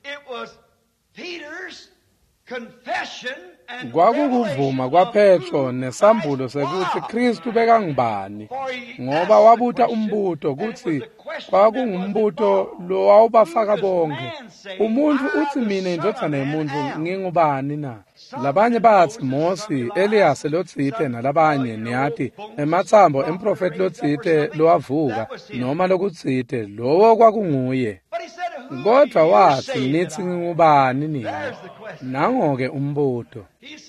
Kwakukuvuma kwaPetro nesambulo sekuthi Kristu bekangubani, ngoba wabuta umbuto ukuthi kwakungumbuto lo wawubafaka bonke. Umuntu uthi mina indodana yomuntu ngingubani na? Labanye bathi Mose, Elias lotsite nalabanye niyathi ematsambo emprofeti lotsite lowavuka noma lokutsite lowo kwakunguye. Kodwa wathi nithi ngingubani nina? Nangoke umbuto.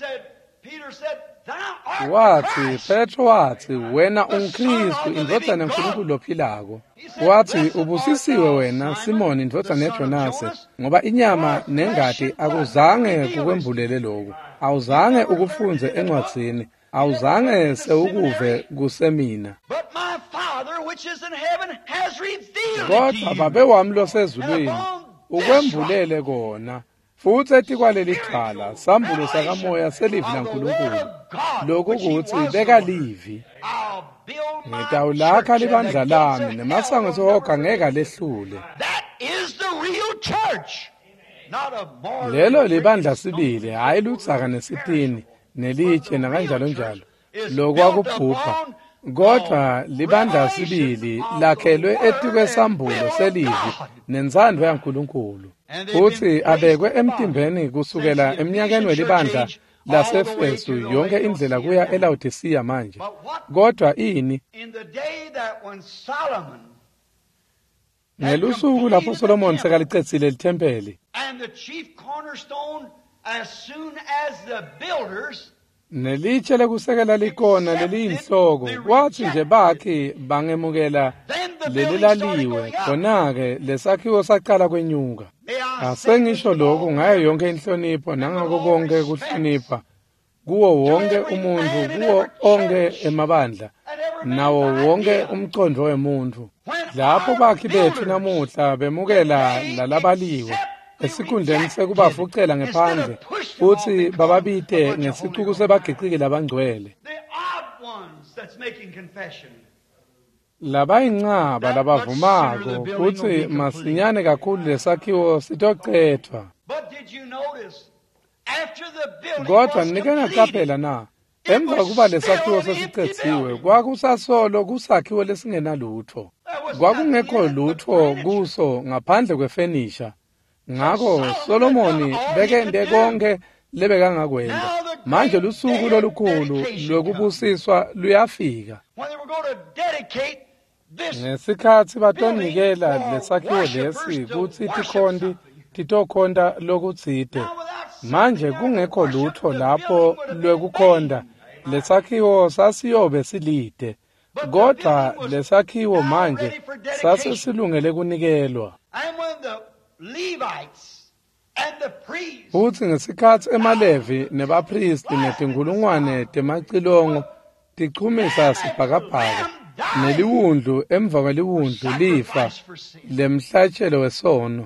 Wathi Petro wathi wena uNkristu indodana yaNkulunkulu ophilako. Wathi ubusisiwe wena Simon indodana yaJonasi, ngoba inyama nengadi akuzange kukwembulele lokho, awuzange ukufunze encwadzini, awuzange sewukuve kusemina. Kodwa babe wami losezulwini ukwembulele kona. Futhi ethi kwaleli thwala sambulo sakamoya selivi laNkulunkulu lokhu kuthi bekalivi ngitawulakha libandla lami nemasango sohoga ngeke lehlule. Lelo libandla sibili hayi lutsaka nesitini nelitshe nakanjalo njalo lokwakuphupha, kodwa libandla sibili lakhelwe etikwe sambulo selivi nenzando yaNkulunkulu. Futhi abekwe emtimbeni kusukela eminyakeni welibandla laseFesu yonke indlela kuya eLaodicea manje. Kodwa ini ngelusuku lapho Solomon sekalicetsile lithempeli nelitshe lekusekela likona leliyinhloko, wathi nje bakhi bangemukela lelilaliwe khona-ke lesakhiwo saqala kwenyuka. Asengisho lokhu ngayo yonke inhlonipho nangako konke kuhlonipha kuwo wonke umuntu, kuwo onke emabandla nawo wonke umcondo wemuntu. Lapho bakhi bethu namuhla bemukela lalabaliwe esikhundleni sekubafucela ngephandle futhi bababite ngesicuku sebagicikile abangcwele. Labayinqaba labavumako futhi masinyane kakhulu lesakhiwo sitoqethwa. Kodwa nike ngaqaphela na, emva kuba lesakhiwo sesicethiwe kwakusasolo kusakhiwo lesingenalutho, kwakungekho lutho kuso ngaphandle kwefenisha. Ngakho Solomoni bekende konke lebekangakwenza. Manje lusuku lolukhulu lokubusiswa luyafika. ngesikhathi batonikela lesakhiwo lesi kuthi tikhondi titokhonda lokutsite manje kungekho lutho lapho lwekukhonda lesakhiwo sasiyobe silide kodwa lesakhiwo manje sasesilungele kunikelwa uthi ngesikhathi emalevi nebapristi netingulungwane temacilongo tichumisa sibhakabhaka neliwundlu emva kweliwundlu lifa lemhlatshelo wesono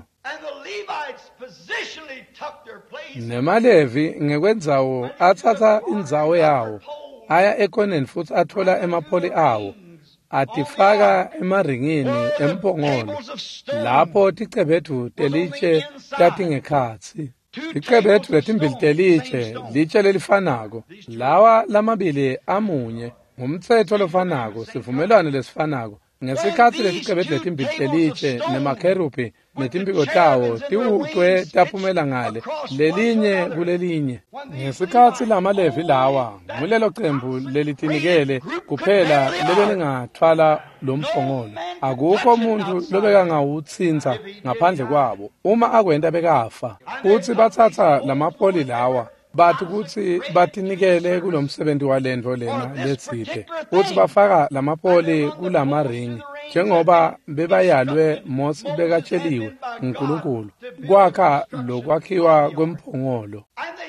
nemalevi ngekwenzawo athatha indzawo yawo aya ekoneni futhi athola emapholi awo atifaka emaringini empongolo lapho ticebethu telitshe tatingekhatsi ticebethu letimbili telitshe litshe lelifanako lawa lamabili amunye ngumtsetfo lofanako sivumelwano lesifanako ngesikhathi lesicebethu letimbili telitshe nemakherubi netimbiko tawo tiwucwe taphumela ngale lelinye kulelinye ngesikhathi lamalevi lawa ngulelo cembu lelitinikele kuphela lebelingathwala lomphongolo akukho umuntu lobeka ngawutsinza ngaphandle kwabo uma akwenta bekafa uthi bathatha lamapholi lawa bathi ukuthi batinikele kulomsebenzi walendvo lena letsite uthi bafaka lamapholi kulamaringi njengoba bebayalwe Mose bekatsheliwe uNkulunkulu kwakha lokwakhiwa kwemphongolo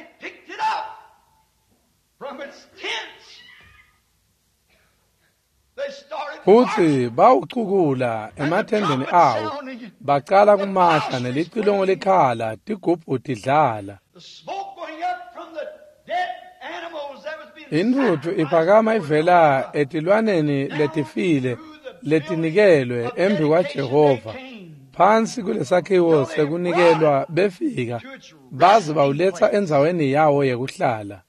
futhi bawucukula emathendeni awo bacala kumahla nelicilongo lekhala tigubhu tidlala intuthu iphakama ivela etilwaneni letifile letinikelwe embi kwaJehova phansi kulesakhiwo sekunikelwa befika baze bawuletha endzaweni yawo yekuhlala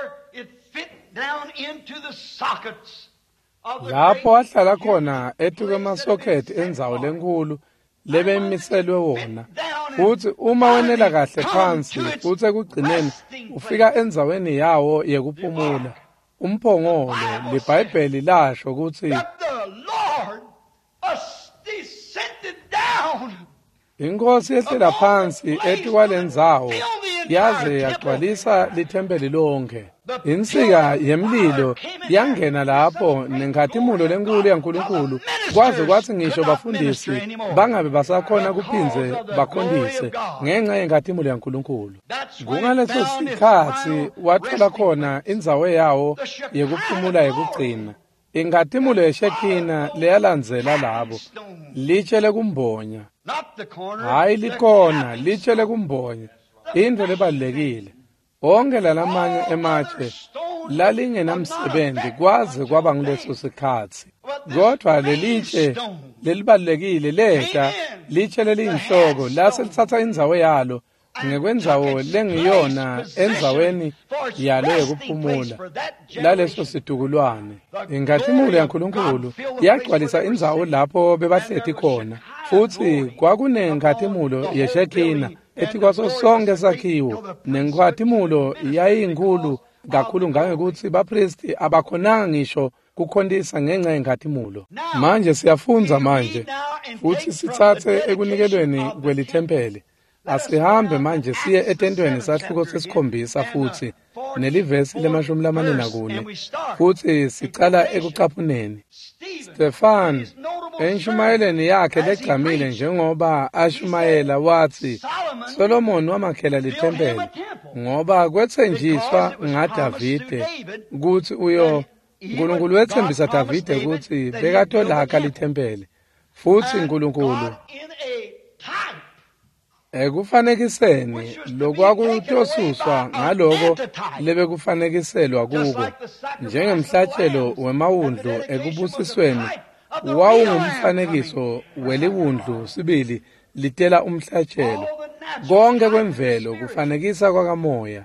lapho ahlala khona etuke amasocket endzawo lenkulu lebemiselwe wona futhi uma wenela kahle phansi futhi ekugcineni ufika endzaweni yawo yekuphumula umphongolo libhayibheli lasho ukuthi inkosi yehlela phansi etikwalendzawo yaze yagcwalisa lithempeli lonke insika yemlilo yangena lapho nengathimulo lenkulu yaNkulunkulu kwaze kwathi ngisho bafundisi bangabe basakhona kuphinze bakhondise ngenxa yengathimulo yaNkulunkulu kungaleso sikhathi wathola khona indzawo yawo yekuphumula yekugcina ingathimulo yeshekina leyalandzela labo litshele kumbonya hayi likhona litshele kumbonya into lebalekile onke lalamanye ematshe lalingenamsebenzi kwaze kwaba nguleso sikhathi kodwa lelitshe lelibalekile lehla litshe leliyinhloko lase lithatha indzawo yalo ngekwenzawo lengiyona endzaweni yalo yekuphumula laleso sidukulwane ingathimulo yaNkulunkulu yagcwalisa indzawo lapho bebahlethi khona futhi kwakunengathimulo yeshekina ethi kwaso sonke sakhiwo nengathimulo yayinkulu kakhulu ngangekuthi bapristi abakhonanga ngisho kukhondisa ngenxa yengathimulo manje siyafunza manje futhi sithathe ekunikelweni kwelithempeli asihambe manje siye etentweni sahluko sesikhombisa futhi nelivesi lemashumi lamane nakune futhi sicala ekucaphuneni Stefan enshumayeleni yakhe legcamile njengoba ashumayela wathi Solomon wamakhela lithempeli ngoba kwethenjiswa ngaDavide ukuthi uyo uNkulunkulu wethembisa Davide ukuthi bekatolakha lithempeli futhi uNkulunkulu ekufanekiseni lokwakutosuswa ngaloko lebekufanekiselwa kuko njengemhlatshelo wemawundlu ekubusisweni wawungumfanekiso weliwundlu sibili litela umhlatshelo konke kwemvelo kufanekisa kwakamoya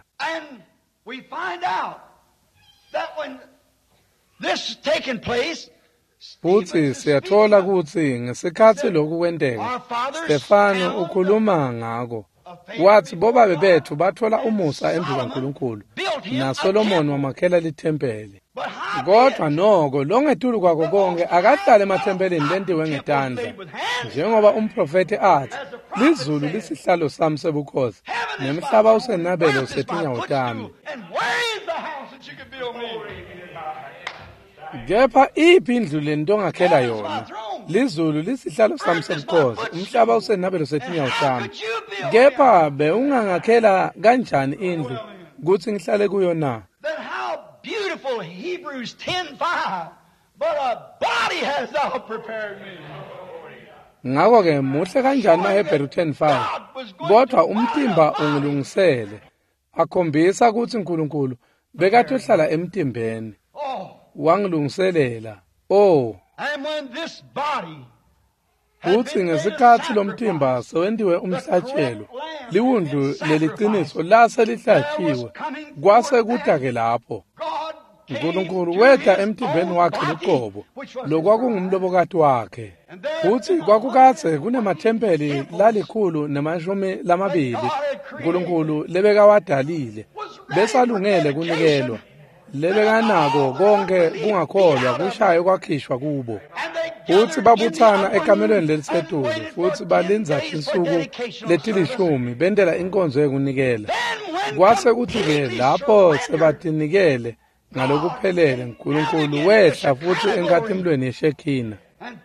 futhi siyathola ukuthi ngesikhathi lokhu kwenteka Stefano ukhuluma ngako wathi bobabe bethu bathola umusa embi kaNkulunkulu naSolomon wamakhela lithempeli Kodwa noko longetulu kwako konke akahlale emathempelini lentiwe ngetandla. Njengoba umprofeti athi, lizulu lisihlalo sami sebukhosi, nemhlaba usenabelo sethinyawo tami. Kepha iphi indlu lento ongakhela yona? Lizulu lisihlalo sami sebukhosi, umhlaba usenabelo sethinyawo tami. Kepha beungangakhela kanjani indlu kuthi ngihlale kuyo na? Beautiful Hebrews ten five, but a body has thou prepared me. Ngakho ke muhle kanjani maHebheru ten five, kodwa umtimba ungilungisele. Akhombisa ukuthi uNkulunkulu bekade uhlala emtimbeni. Wangilungiselela. Oh. And when this body uthi ngesikhathi lomtimba sewendiwe umhlatshelo, liwundlu leliqiniso lase lihlatshiwe, kwase kudake lapho uNkulunkulu wetha emtimbeni wakhe liqobo lokwakungumlobokati wakhe. Uthi kwakukathe kunemathempeli lalikhulu namashumi lamabili uNkulunkulu lebeka wadalile, besalungele kunikelwa, lebekanako konke kungakholwa kushaye kwakhishwa kubo. Uthi babuthana ekamelweni lelisetulu, futhi balinza insuku letilishumi bendela inkonzo yokunikela. Kwase kuthi-ke lapho sebatinikele ngalokuphelele, uNkulunkulu wehla futhi enkathimlweni yeShekhina,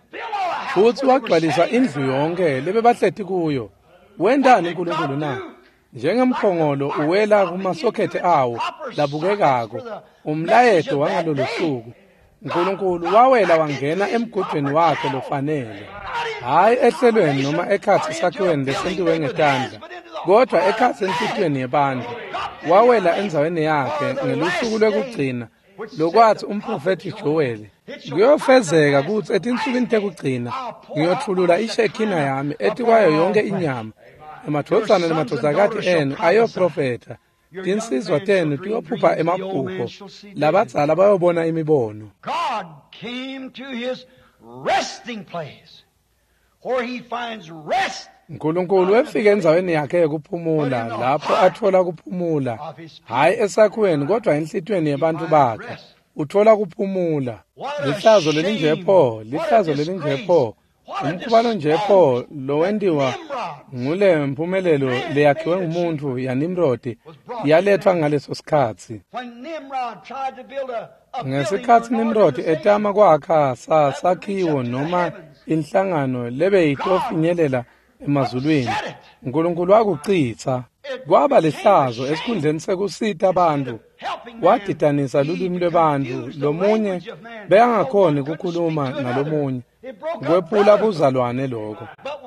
futhi wagcwalisa indlu yonke lebebahlethi kuyo. Wendani uNkulunkulu na? Njengemkhongolo uwela kumasokhethe awo labukekako, umlayedo wangalolu suku uNkulunkulu wawela wangena emgudweni wakhe lofanele, hayi ehlelweni noma ekhathi sakhiweni lesendiwe ngetandla, kodwa ekhathi enhlitweni yebantu. Wawela enzaweni yakhe ngelusuku lwekugcina lokwathi umprofeti Joel, kuyofezeka ukuthi ethi insukwini tekugcina ngiyothulula iShekhina yami ethi kwayo yonke inyama, amadodana namadodakazi enu ayoprofeta, tinsizwa tenu tiyophupha emaphupho, labadzala bayobona imibono. God came to his resting place where he finds rest. uNkulunkulu wefika enzaweni yakhe yokuphumula lapho athola kuphumula, hayi esakhiweni kodwa enhlitweni yabantu bakhe uthola kuphumula. Lihlazo lelinjepho, lihlazo lelinjepho, umkhubalo njepho lowendiwa ngule mpumelelo leyakhiwe ngumuntu yaNimrodi yalethwa ngaleso sikhathi. Ngesikhathi Nimrodi etama kwakha sasakhiwo noma inhlangano lebe yitofinyelela emazulwini, uNkulunkulu wakucitha kwaba lihlazo esikhundleni sekusita abantu. Wadidanisa lulwimi lwebantu, lomunye beyangakhoni ukukhuluma nalomunye, kwephula buzalwane lokho.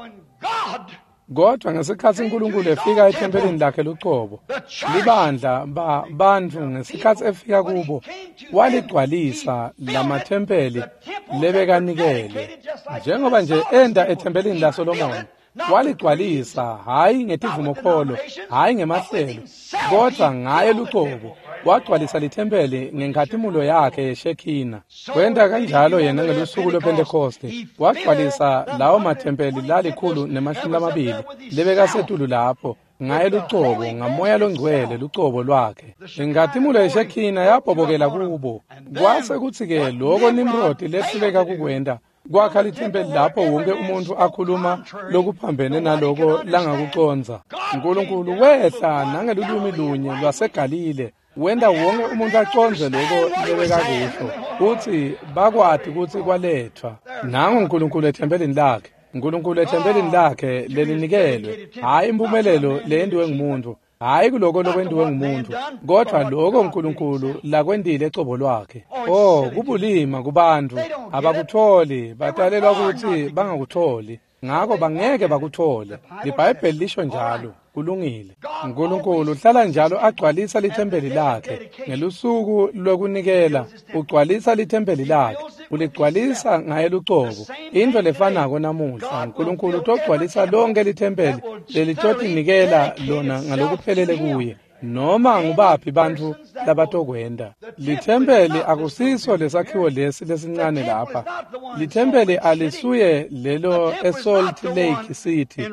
Kodwa ngesikhathi uNkulunkulu efika ethempelini lakhe luqobo, libandla bantu ngesikhathi efika kubo waligcwalisa lamathempeli lebekanikele, njengoba nje enda ethempelini laSolomoni waligcwalisa, hayi ngetivumo kholo, hayi ngemahlelo, kodwa ngaye luqobo wagcwalisa lithempeli ngenkathimulo yakhe yeShekhina. Wenda kanjalo yena ngelusuku lwePentecoste, wagcwalisa lawo mathempeli lalikhulu nemashumi amabili lebekasetulu lapho, ngaye luqobo ngamoya longcwele luqobo lwakhe. Inkathimulo yeShekhina yabhobokela kubo. Kwase kuthi-ke loko Nimrodi lehluleka kukwenda, kwakha lithempeli lapho wonke umuntu akhuluma lokuphambene naloko langakuconza. uNkulunkulu wehla nangelulwimi lunye lwaseGalile, wenda wonke umuntu aconze lokho lebekakusho, uthi bakwati ukuthi kwalethwa. Nangu uNkulunkulu ethempelini lakhe, uNkulunkulu ethempelini lakhe lelinikelwe, hayi impumelelo leyendiwe ngumuntu, hayi kuloko lokwendiwe ngumuntu, kodwa lokho uNkulunkulu lakwendile ecobo lwakhe. Oh, kubulima kubantu abakutholi, batalelwa ukuthi bangakutholi, ngakho bangeke bakuthole. IBhayibheli lisho njalo, kulungile. uNkulunkulu uhlala njalo agcwalisa lithempeli lakhe. Ngelusuku lokunikela ugcwalisa lithempeli lakhe, uligcwalisa ngaye luqobo. Into lefanako namuhla uNkulunkulu utogcwalisa lonke lithempeli lelitothi nikela lona ngalokuphelele kuye, noma ngubaphi bantu labatokwenda. Lithempeli akusiso lesakhiwo lesi lesincane lapha. Lithempeli alisuye lelo eSalt Lake City.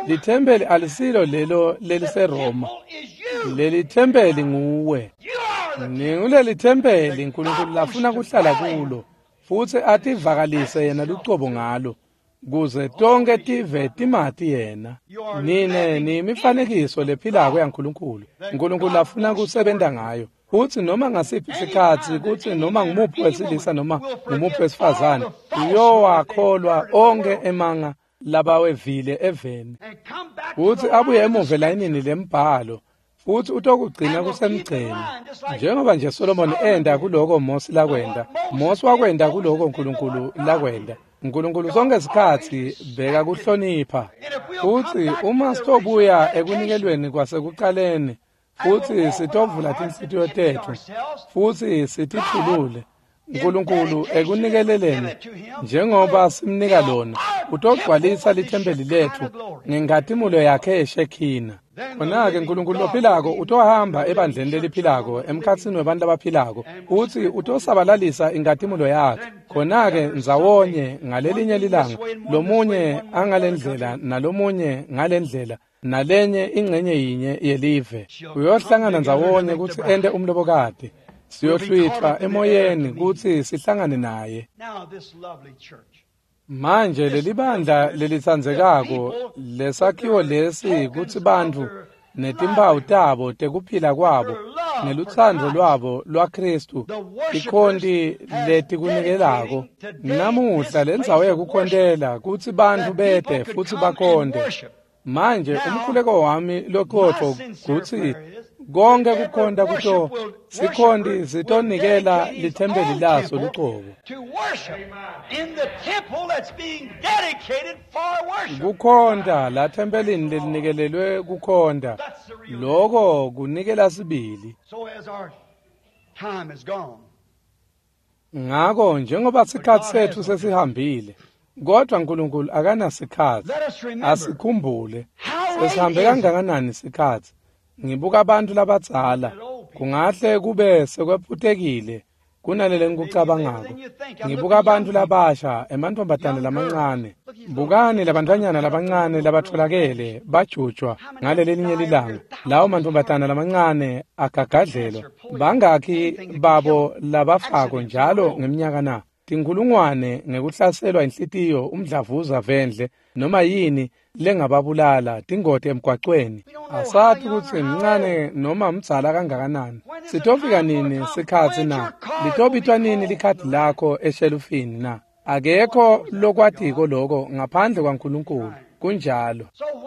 Lithempeli alisilo lelo leliseRoma. Leli thempeli nguwe. Ninguleli thempeli uNkulunkulu lafuna kuhlala kulo futhi ativakalise yena lucobo ngalo kuze tonke tive timati yena. Nine nimifanekiso lephilako yaNkulunkulu. uNkulunkulu lafuna kusebenta ngayo. Futhi noma ngasiphi isikhathi kuthi noma ngumuphi wesilisa noma ngumuphi wesifazane uyowakholwa onke emanga labawevile eveni. Futhi abuye emuva elayinini lembhalo. Futhi utokugcina kusemgceni njengoba nje Solomon enda kuloko Mose lakwenda Mose wakwenda kuloko uNkulunkulu lakwenda. uNkulunkulu sonke isikhathi bheka kuhlonipha. Futhi uma sitobuya ekunikelweni kwasekuqaleni futhi sitovula tinhliziyo tethu futhi sitithulule uNkulunkulu ekunikeleleni njengoba simnika lona utogcwalisa lithempeli lethu ngengathimulo yakhe eShekhina. Khona-ke uNkulunkulu lophilako utohamba ebandleni leliphilako emkhatsini webantu abaphilako uthi utosabalalisa ingathimulo yakhe. Khona-ke nzawonye ngalelinye lilanga lomunye angalendlela nalomunye ngalendlela nalenye ingcenye yinye yelive uyohlangana nzawonye ukuthi ende umlobokade siyohlwithwa emoyeni kuthi sihlangane naye. Manje leli bandla lelitsandzekako lesakhiwo lesi kuthi bantu netimpawu tabo tekuphila kwabo nelutsandvo lwabo lwaKristu ikhonti letikunikelako. Namuhla lendzawo yekukhontela kuthi bantu bete futhi bakhonte. Manje umkhuleko wami lokhoto kuthi konke kukhonta kuto sikhonti sitonikela lithempeli laso lucobo. Kukhonta la thempelini lelinikelelwe kukhonta loko kunikela sibili. Ngako njengoba sikhathi sethu sesihambile kodwa uNkulunkulu akanasikhathi. Asikhumbule sesihambe kangakanani isikhathi. Ngibuka abantu labadzala kungahle kube sekwephutekile kunalele ngikucabangako. Ngibuka abantu labasha emantombazane lamancane. Bukani labantwanyana labancane labatholakele bajutshwa ngalelinye lilanga. Lawo mantombazane lamancane agagadlelwa. Bangaki babo labafako njalo ngeminyaka na? Tinkulungwane ngekuhlaselwa inhlitiyo umdlavuza vendle noma yini lengababulala tingote emgwaqweni. Asathi ukuthi mncane noma mdzala kangakanani. Sitofika nini sikhathi na? Litobitwa nini likhadi lakho eshelufini na? Akekho lokwatiko lokho ngaphandle kwaNkulunkulu. Kunjalo.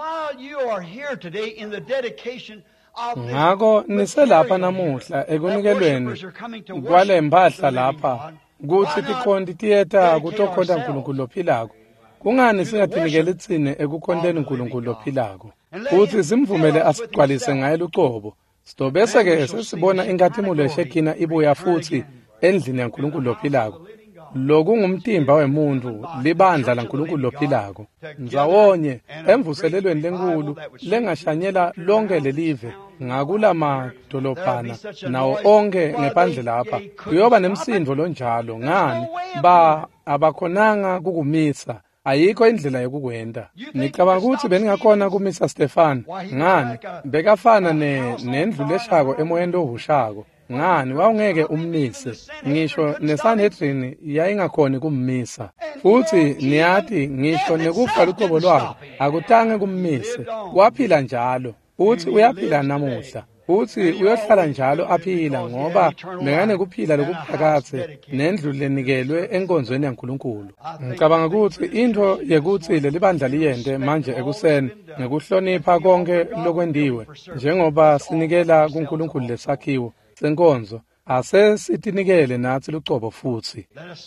Ngako niselapha namuhla ekunikelweni kwale mbahla lapha kuthi tikhonti tiyeta kutokhonta uNkulunkulu lophilako. Kungani singathinikeli tsine ekukhonteni uNkulunkulu lophilako futhi simvumele asigcwalise ngaye lucobo. Sitobese-ke sesibona ingathimulo eShekhina ibuya futhi endlini yaNkulunkulu lophilako. Lokungumtimba wemuntu libandla laNkulunkulu lophilako. Nzawonye emvuselelweni lenkulu lengashanyela lonke lelive ngakulama dolobhana nawo onke ngephandle lapha kuyoba nemsindo lonjalo. Ngani ba abakhonanga kukumisa? Ayikho indlela yokukwenda. Ngicabanga ukuthi beningakhona kumisa Stefan. Ngani bekafana ne nendlu leshako emoyeni lohushako. Ngani wawungeke ummise? Ngisho neSanhedrin yayingakhoni kummisa. Futhi niyathi ngisho nekufa lucobo lwakhe akutange kummise. Waphila njalo uthi uyaphila namuhla. Uthi uyohlala njalo aphila ngoba mengane kuphila lokuphakathe nendlu lenikelwe enkonzweni yaNkulunkulu. Ngicabanga ukuthi into yekuthi leli bandla liyende manje ekuseni ngekuhlonipha konke lokwendiwe njengoba sinikela kuNkulunkulu lesakhiwo senkonzo ase sitinikele nathi lucobo futhi.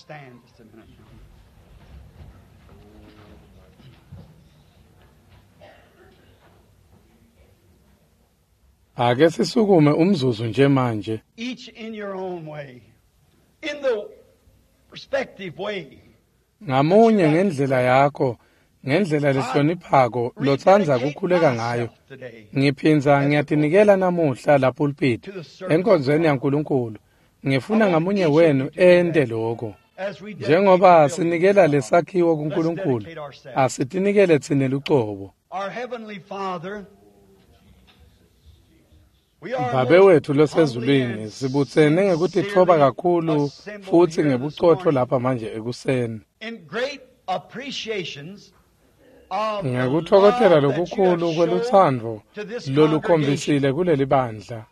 Ake sisukume umzuzu nje manje. Each in your own way, in the respective way. Ngamunye ngendlela yakho, ngendlela lehloniphako lotsanza kukhuleka ngayo. Ngiphinza ngiyatinikela namuhla la pulpit enkonzweni yaNkulunkulu. Ngifuna ngamunye wenu ende lokho. Njengoba sinikela lesakhiwo kuNkulunkulu, asitinikele tsine lucobo. Our heavenly Father, Babe wethu losezulwini sibuthene ngekuthi thoba kakhulu futhi ngebucotho lapha manje ekuseni. Ngikuthokothela lokukhulu kweluthando lolukhombisile kuleli bandla.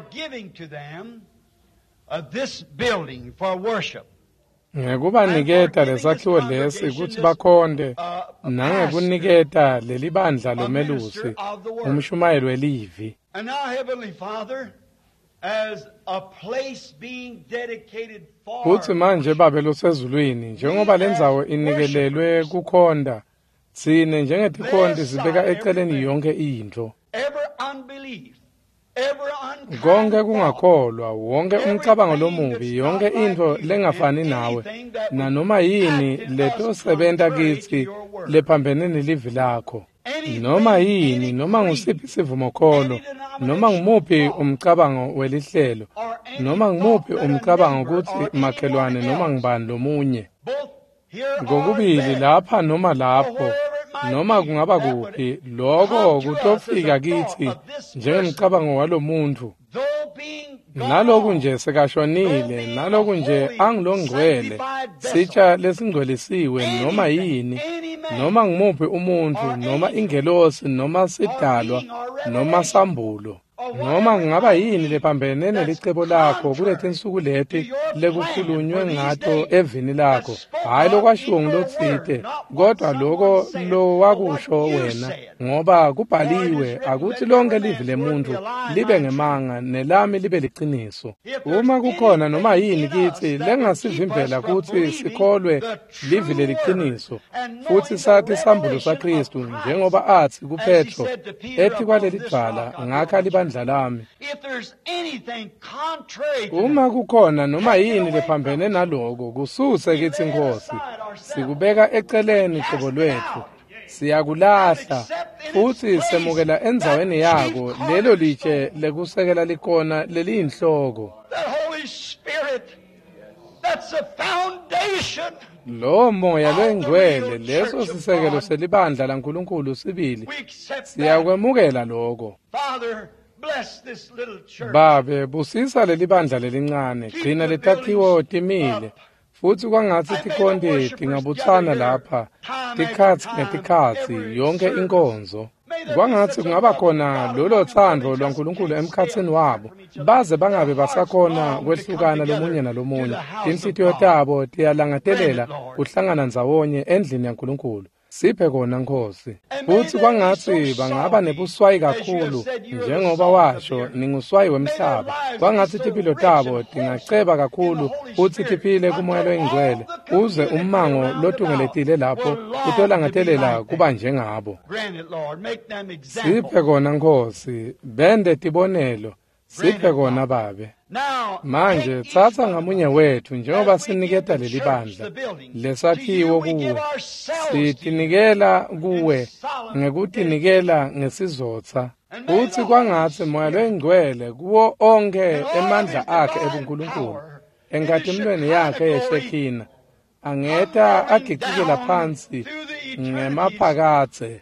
Ngekubaniketa lesakhiwo lesi ukuthi bakhonde nangekuniketa leli bandla lomelusi umshumayeli welivi. And now, Heavenly Father, as a place being dedicated for Kuthi manje babe losezulwini njengoba lenzawo inikelelwe kukhonda sine njengetikhonde sibeka eceleni yonke into. Every unbelief, every unkind konke kungakholwa wonke umcabango lomubi yonke into lengafani nawe nanoma yini letosebenta kithi lephambene nelivi lakho. Noma yini noma ngusiphi isivumo kholo noma ngumuphi umcabango welihlelo noma ngumuphi umcabango ukuthi makhelwane noma ngibani lomunye ngokubili lapha noma lapho noma kungaba kuphi lokho kutofika kithi njengomcabango walomuntu naloku nje sekashonile naloku nje angilongcwele sitsha lesingcwelisiwe noma yini noma ngumuphi umuntu noma ingelosi noma sidalwa noma sambulo noma kungaba yini lephambene nelicebo lakho kulethe insuku leti lekukhulunywe ngato evini lakho hayi lokwashiwo ngulotsite kodwa lokho lo wakusho wena ngoba kubhaliwe akuthi lonke livi lemuntu libe ngemanga nelami libe liqiniso. Uma kukhona noma yini kithi lengasivimbela ukuthi sikholwe livi leliqiniso futhi sathi sambulo saKristu njengoba athi kuPetro ethi kwaleli cala ngakha libandla lami. Uma kukhona noma yini lephambene naloko kususe kithi Nkosi sikubeka eceleni qobo lwethu siyakulahla futhi semukela enzaweni yako lelo litshe lekusekela likona leliyinhloko. Lo moya lwengcwele leso sisekelo selibandla laNkulunkulu sibili siyakwemukela lokho. Babe busisa leli bandla lelincane gcina letakhiwo timile futhi kwangathi tikhonde tingabuthana lapha tikhathi netikhathi yonke inkonzo kwangathi kungaba khona lolo thando lwaNkulunkulu emkhathini wabo baze bangabe basakhona kwehlukana lomunye nalomunye inhlitiyo tabo tiyalangatelela kuhlangana nzawonye endlini yaNkulunkulu. Siphe kona Nkosi futhi kwangathi bangaba nebuswayi kakhulu njengoba washo ninguswayi wemhlaba kwangathi tipilo tabo tingaceba kakhulu futhi tiphile kumoya lwengcwele uze ummango lotungeletile lapho utolangatelela kuba njengabo. Siphe kona Nkosi bende tibonelo siphe kona babe. Manje thatha ngamunye wethu njengoba siniketa leli bandla lesakhiwo kuwe sitinikela kuwe ngekutinikela ngesizotha futhi kwangathi moya lwengcwele kuwo onke emandla akhe ebuNkulunkulu enkatimlweni yakhe yeShekhina angeta agicikela phansi ngemaphakathe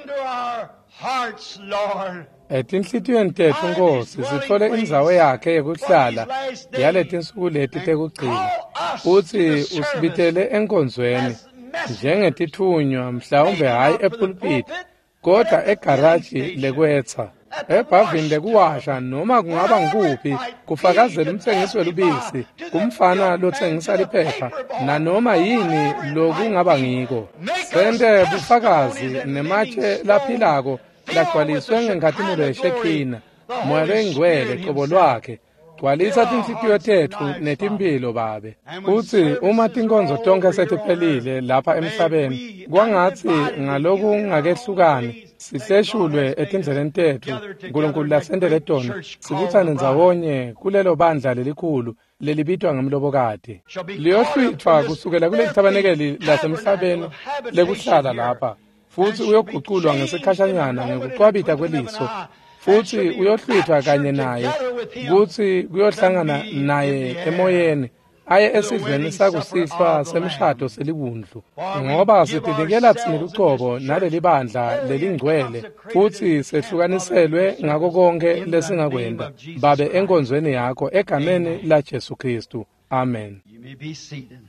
etinhlitiyweni tethu Nkosi sithole indzawo yakhe yekuhlala yaleti insuku leti tekugcina futhi usibitele enkonzweni njengetithunywa mhlawumbe hayi epulpit kodwa egaraji lekwetha ebhavini lekuwasha noma kungaba ngikuphi kufakazela umthengisi welubisi kumfana lothengisa liphepha nanoma yini lokungaba ngiko sende bufakazi nematshe laphilako lagcwaliswe ngenkathimulo yeShekhina moya lwengcwele qobo lwakhe gcwalisa tinhlitiyo tethu netimpilo babe futhi uma tinkonzo tonke setiphelile lapha emhlabeni kwangathi ngaloku ngakehlukani sihleshulwe etindleleni tethu uNkulunkulu lasendele tona sibuthane ndzawonye kulelo bandla lelikhulu lelibitwa ngemlobokade liyohlwithwa kusukela kuleli tabanekeli lasemhlabeni lekuhlala lapha futhi uyoguqulwa ngesikhashanyana ngekucwabita kweliso futhi uyohlwithwa kanye naye kuthi kuyohlangana naye emoyeni aye esidlweni sakusihlwa semshado selikundlu ngoba sidinikela thina uqobo naleli bandla lelingcwele futhi sehlukaniselwe ngako konke lesingakwenda babe enkonzweni yakho egameni la Jesu Kristu. Amen. You may be seated.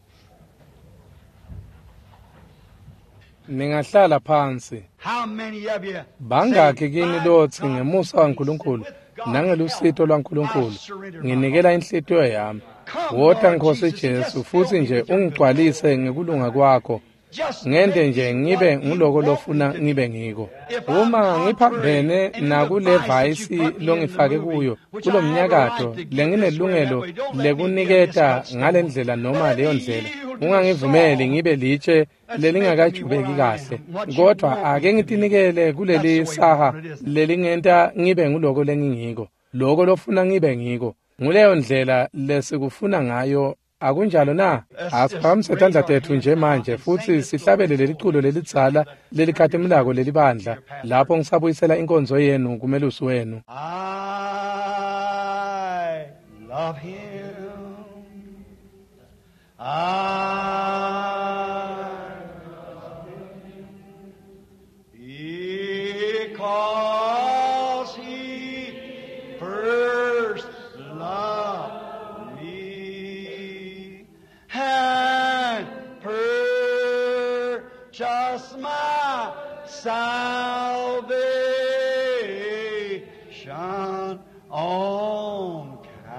Ningahlala phansi. How many of you Bangaki kini lothi ngemusa kaNkulunkulu nangelusito lwaNkulunkulu nginikela inhlitiyo yami. Wota Nkosi Jesu futhi nje ungigcwalise ngekulunga kwakho. Ngende nje ngibe nguloko lofuna ngibe ngiko. Uma ngiphambene nakule vayisi longifake kuyo kulomnyakato lenginelungelo lekuniketa ngalendlela noma leyo ndlela. Ungangivumeli ngibe litshe lelingakajubeki kahle. Kodwa ake ngitinikele kuleli saha lelingenta ngibe nguloko lengingiko. Lokho lofuna ngibe ngiko. Nguleyo ndlela lesikufuna ngayo. Akunjalo na? Asiphakamise izandla zethu nje manje futhi sihlabele leli culo lelitsala lelikhadimlako leli bandla lapho ngisabuyisela inkonzo yenu kumelusi wenu. I love him. I love him. Because he first loved me and purchased my salvation on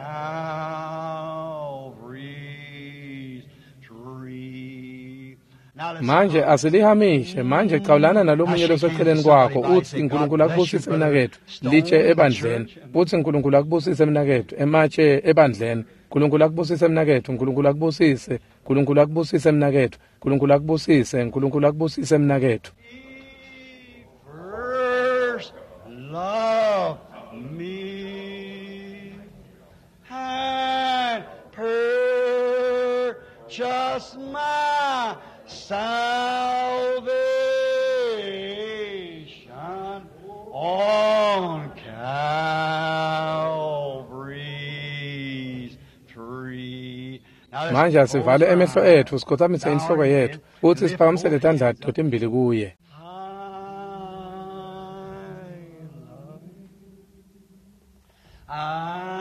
Calvary's tree. Now let's Manje asilihamishe manje qawulana nalomunye loseceleni kwakho uthi uNkulunkulu akubusise mina kethu litshe ebandleni uthi uNkulunkulu akubusise mina kethu ematshe ebandleni uNkulunkulu akubusise mina kethu uNkulunkulu akubusise uNkulunkulu akubusise mina kethu uNkulunkulu akubusise uNkulunkulu akubusise mina kethu. First love me and purchase my salvation on Calvary's tree. Now, Manje asivale emehlo ethu sikhothamise inhloko yethu uthi siphakamisele izandla zethu embili kuye. I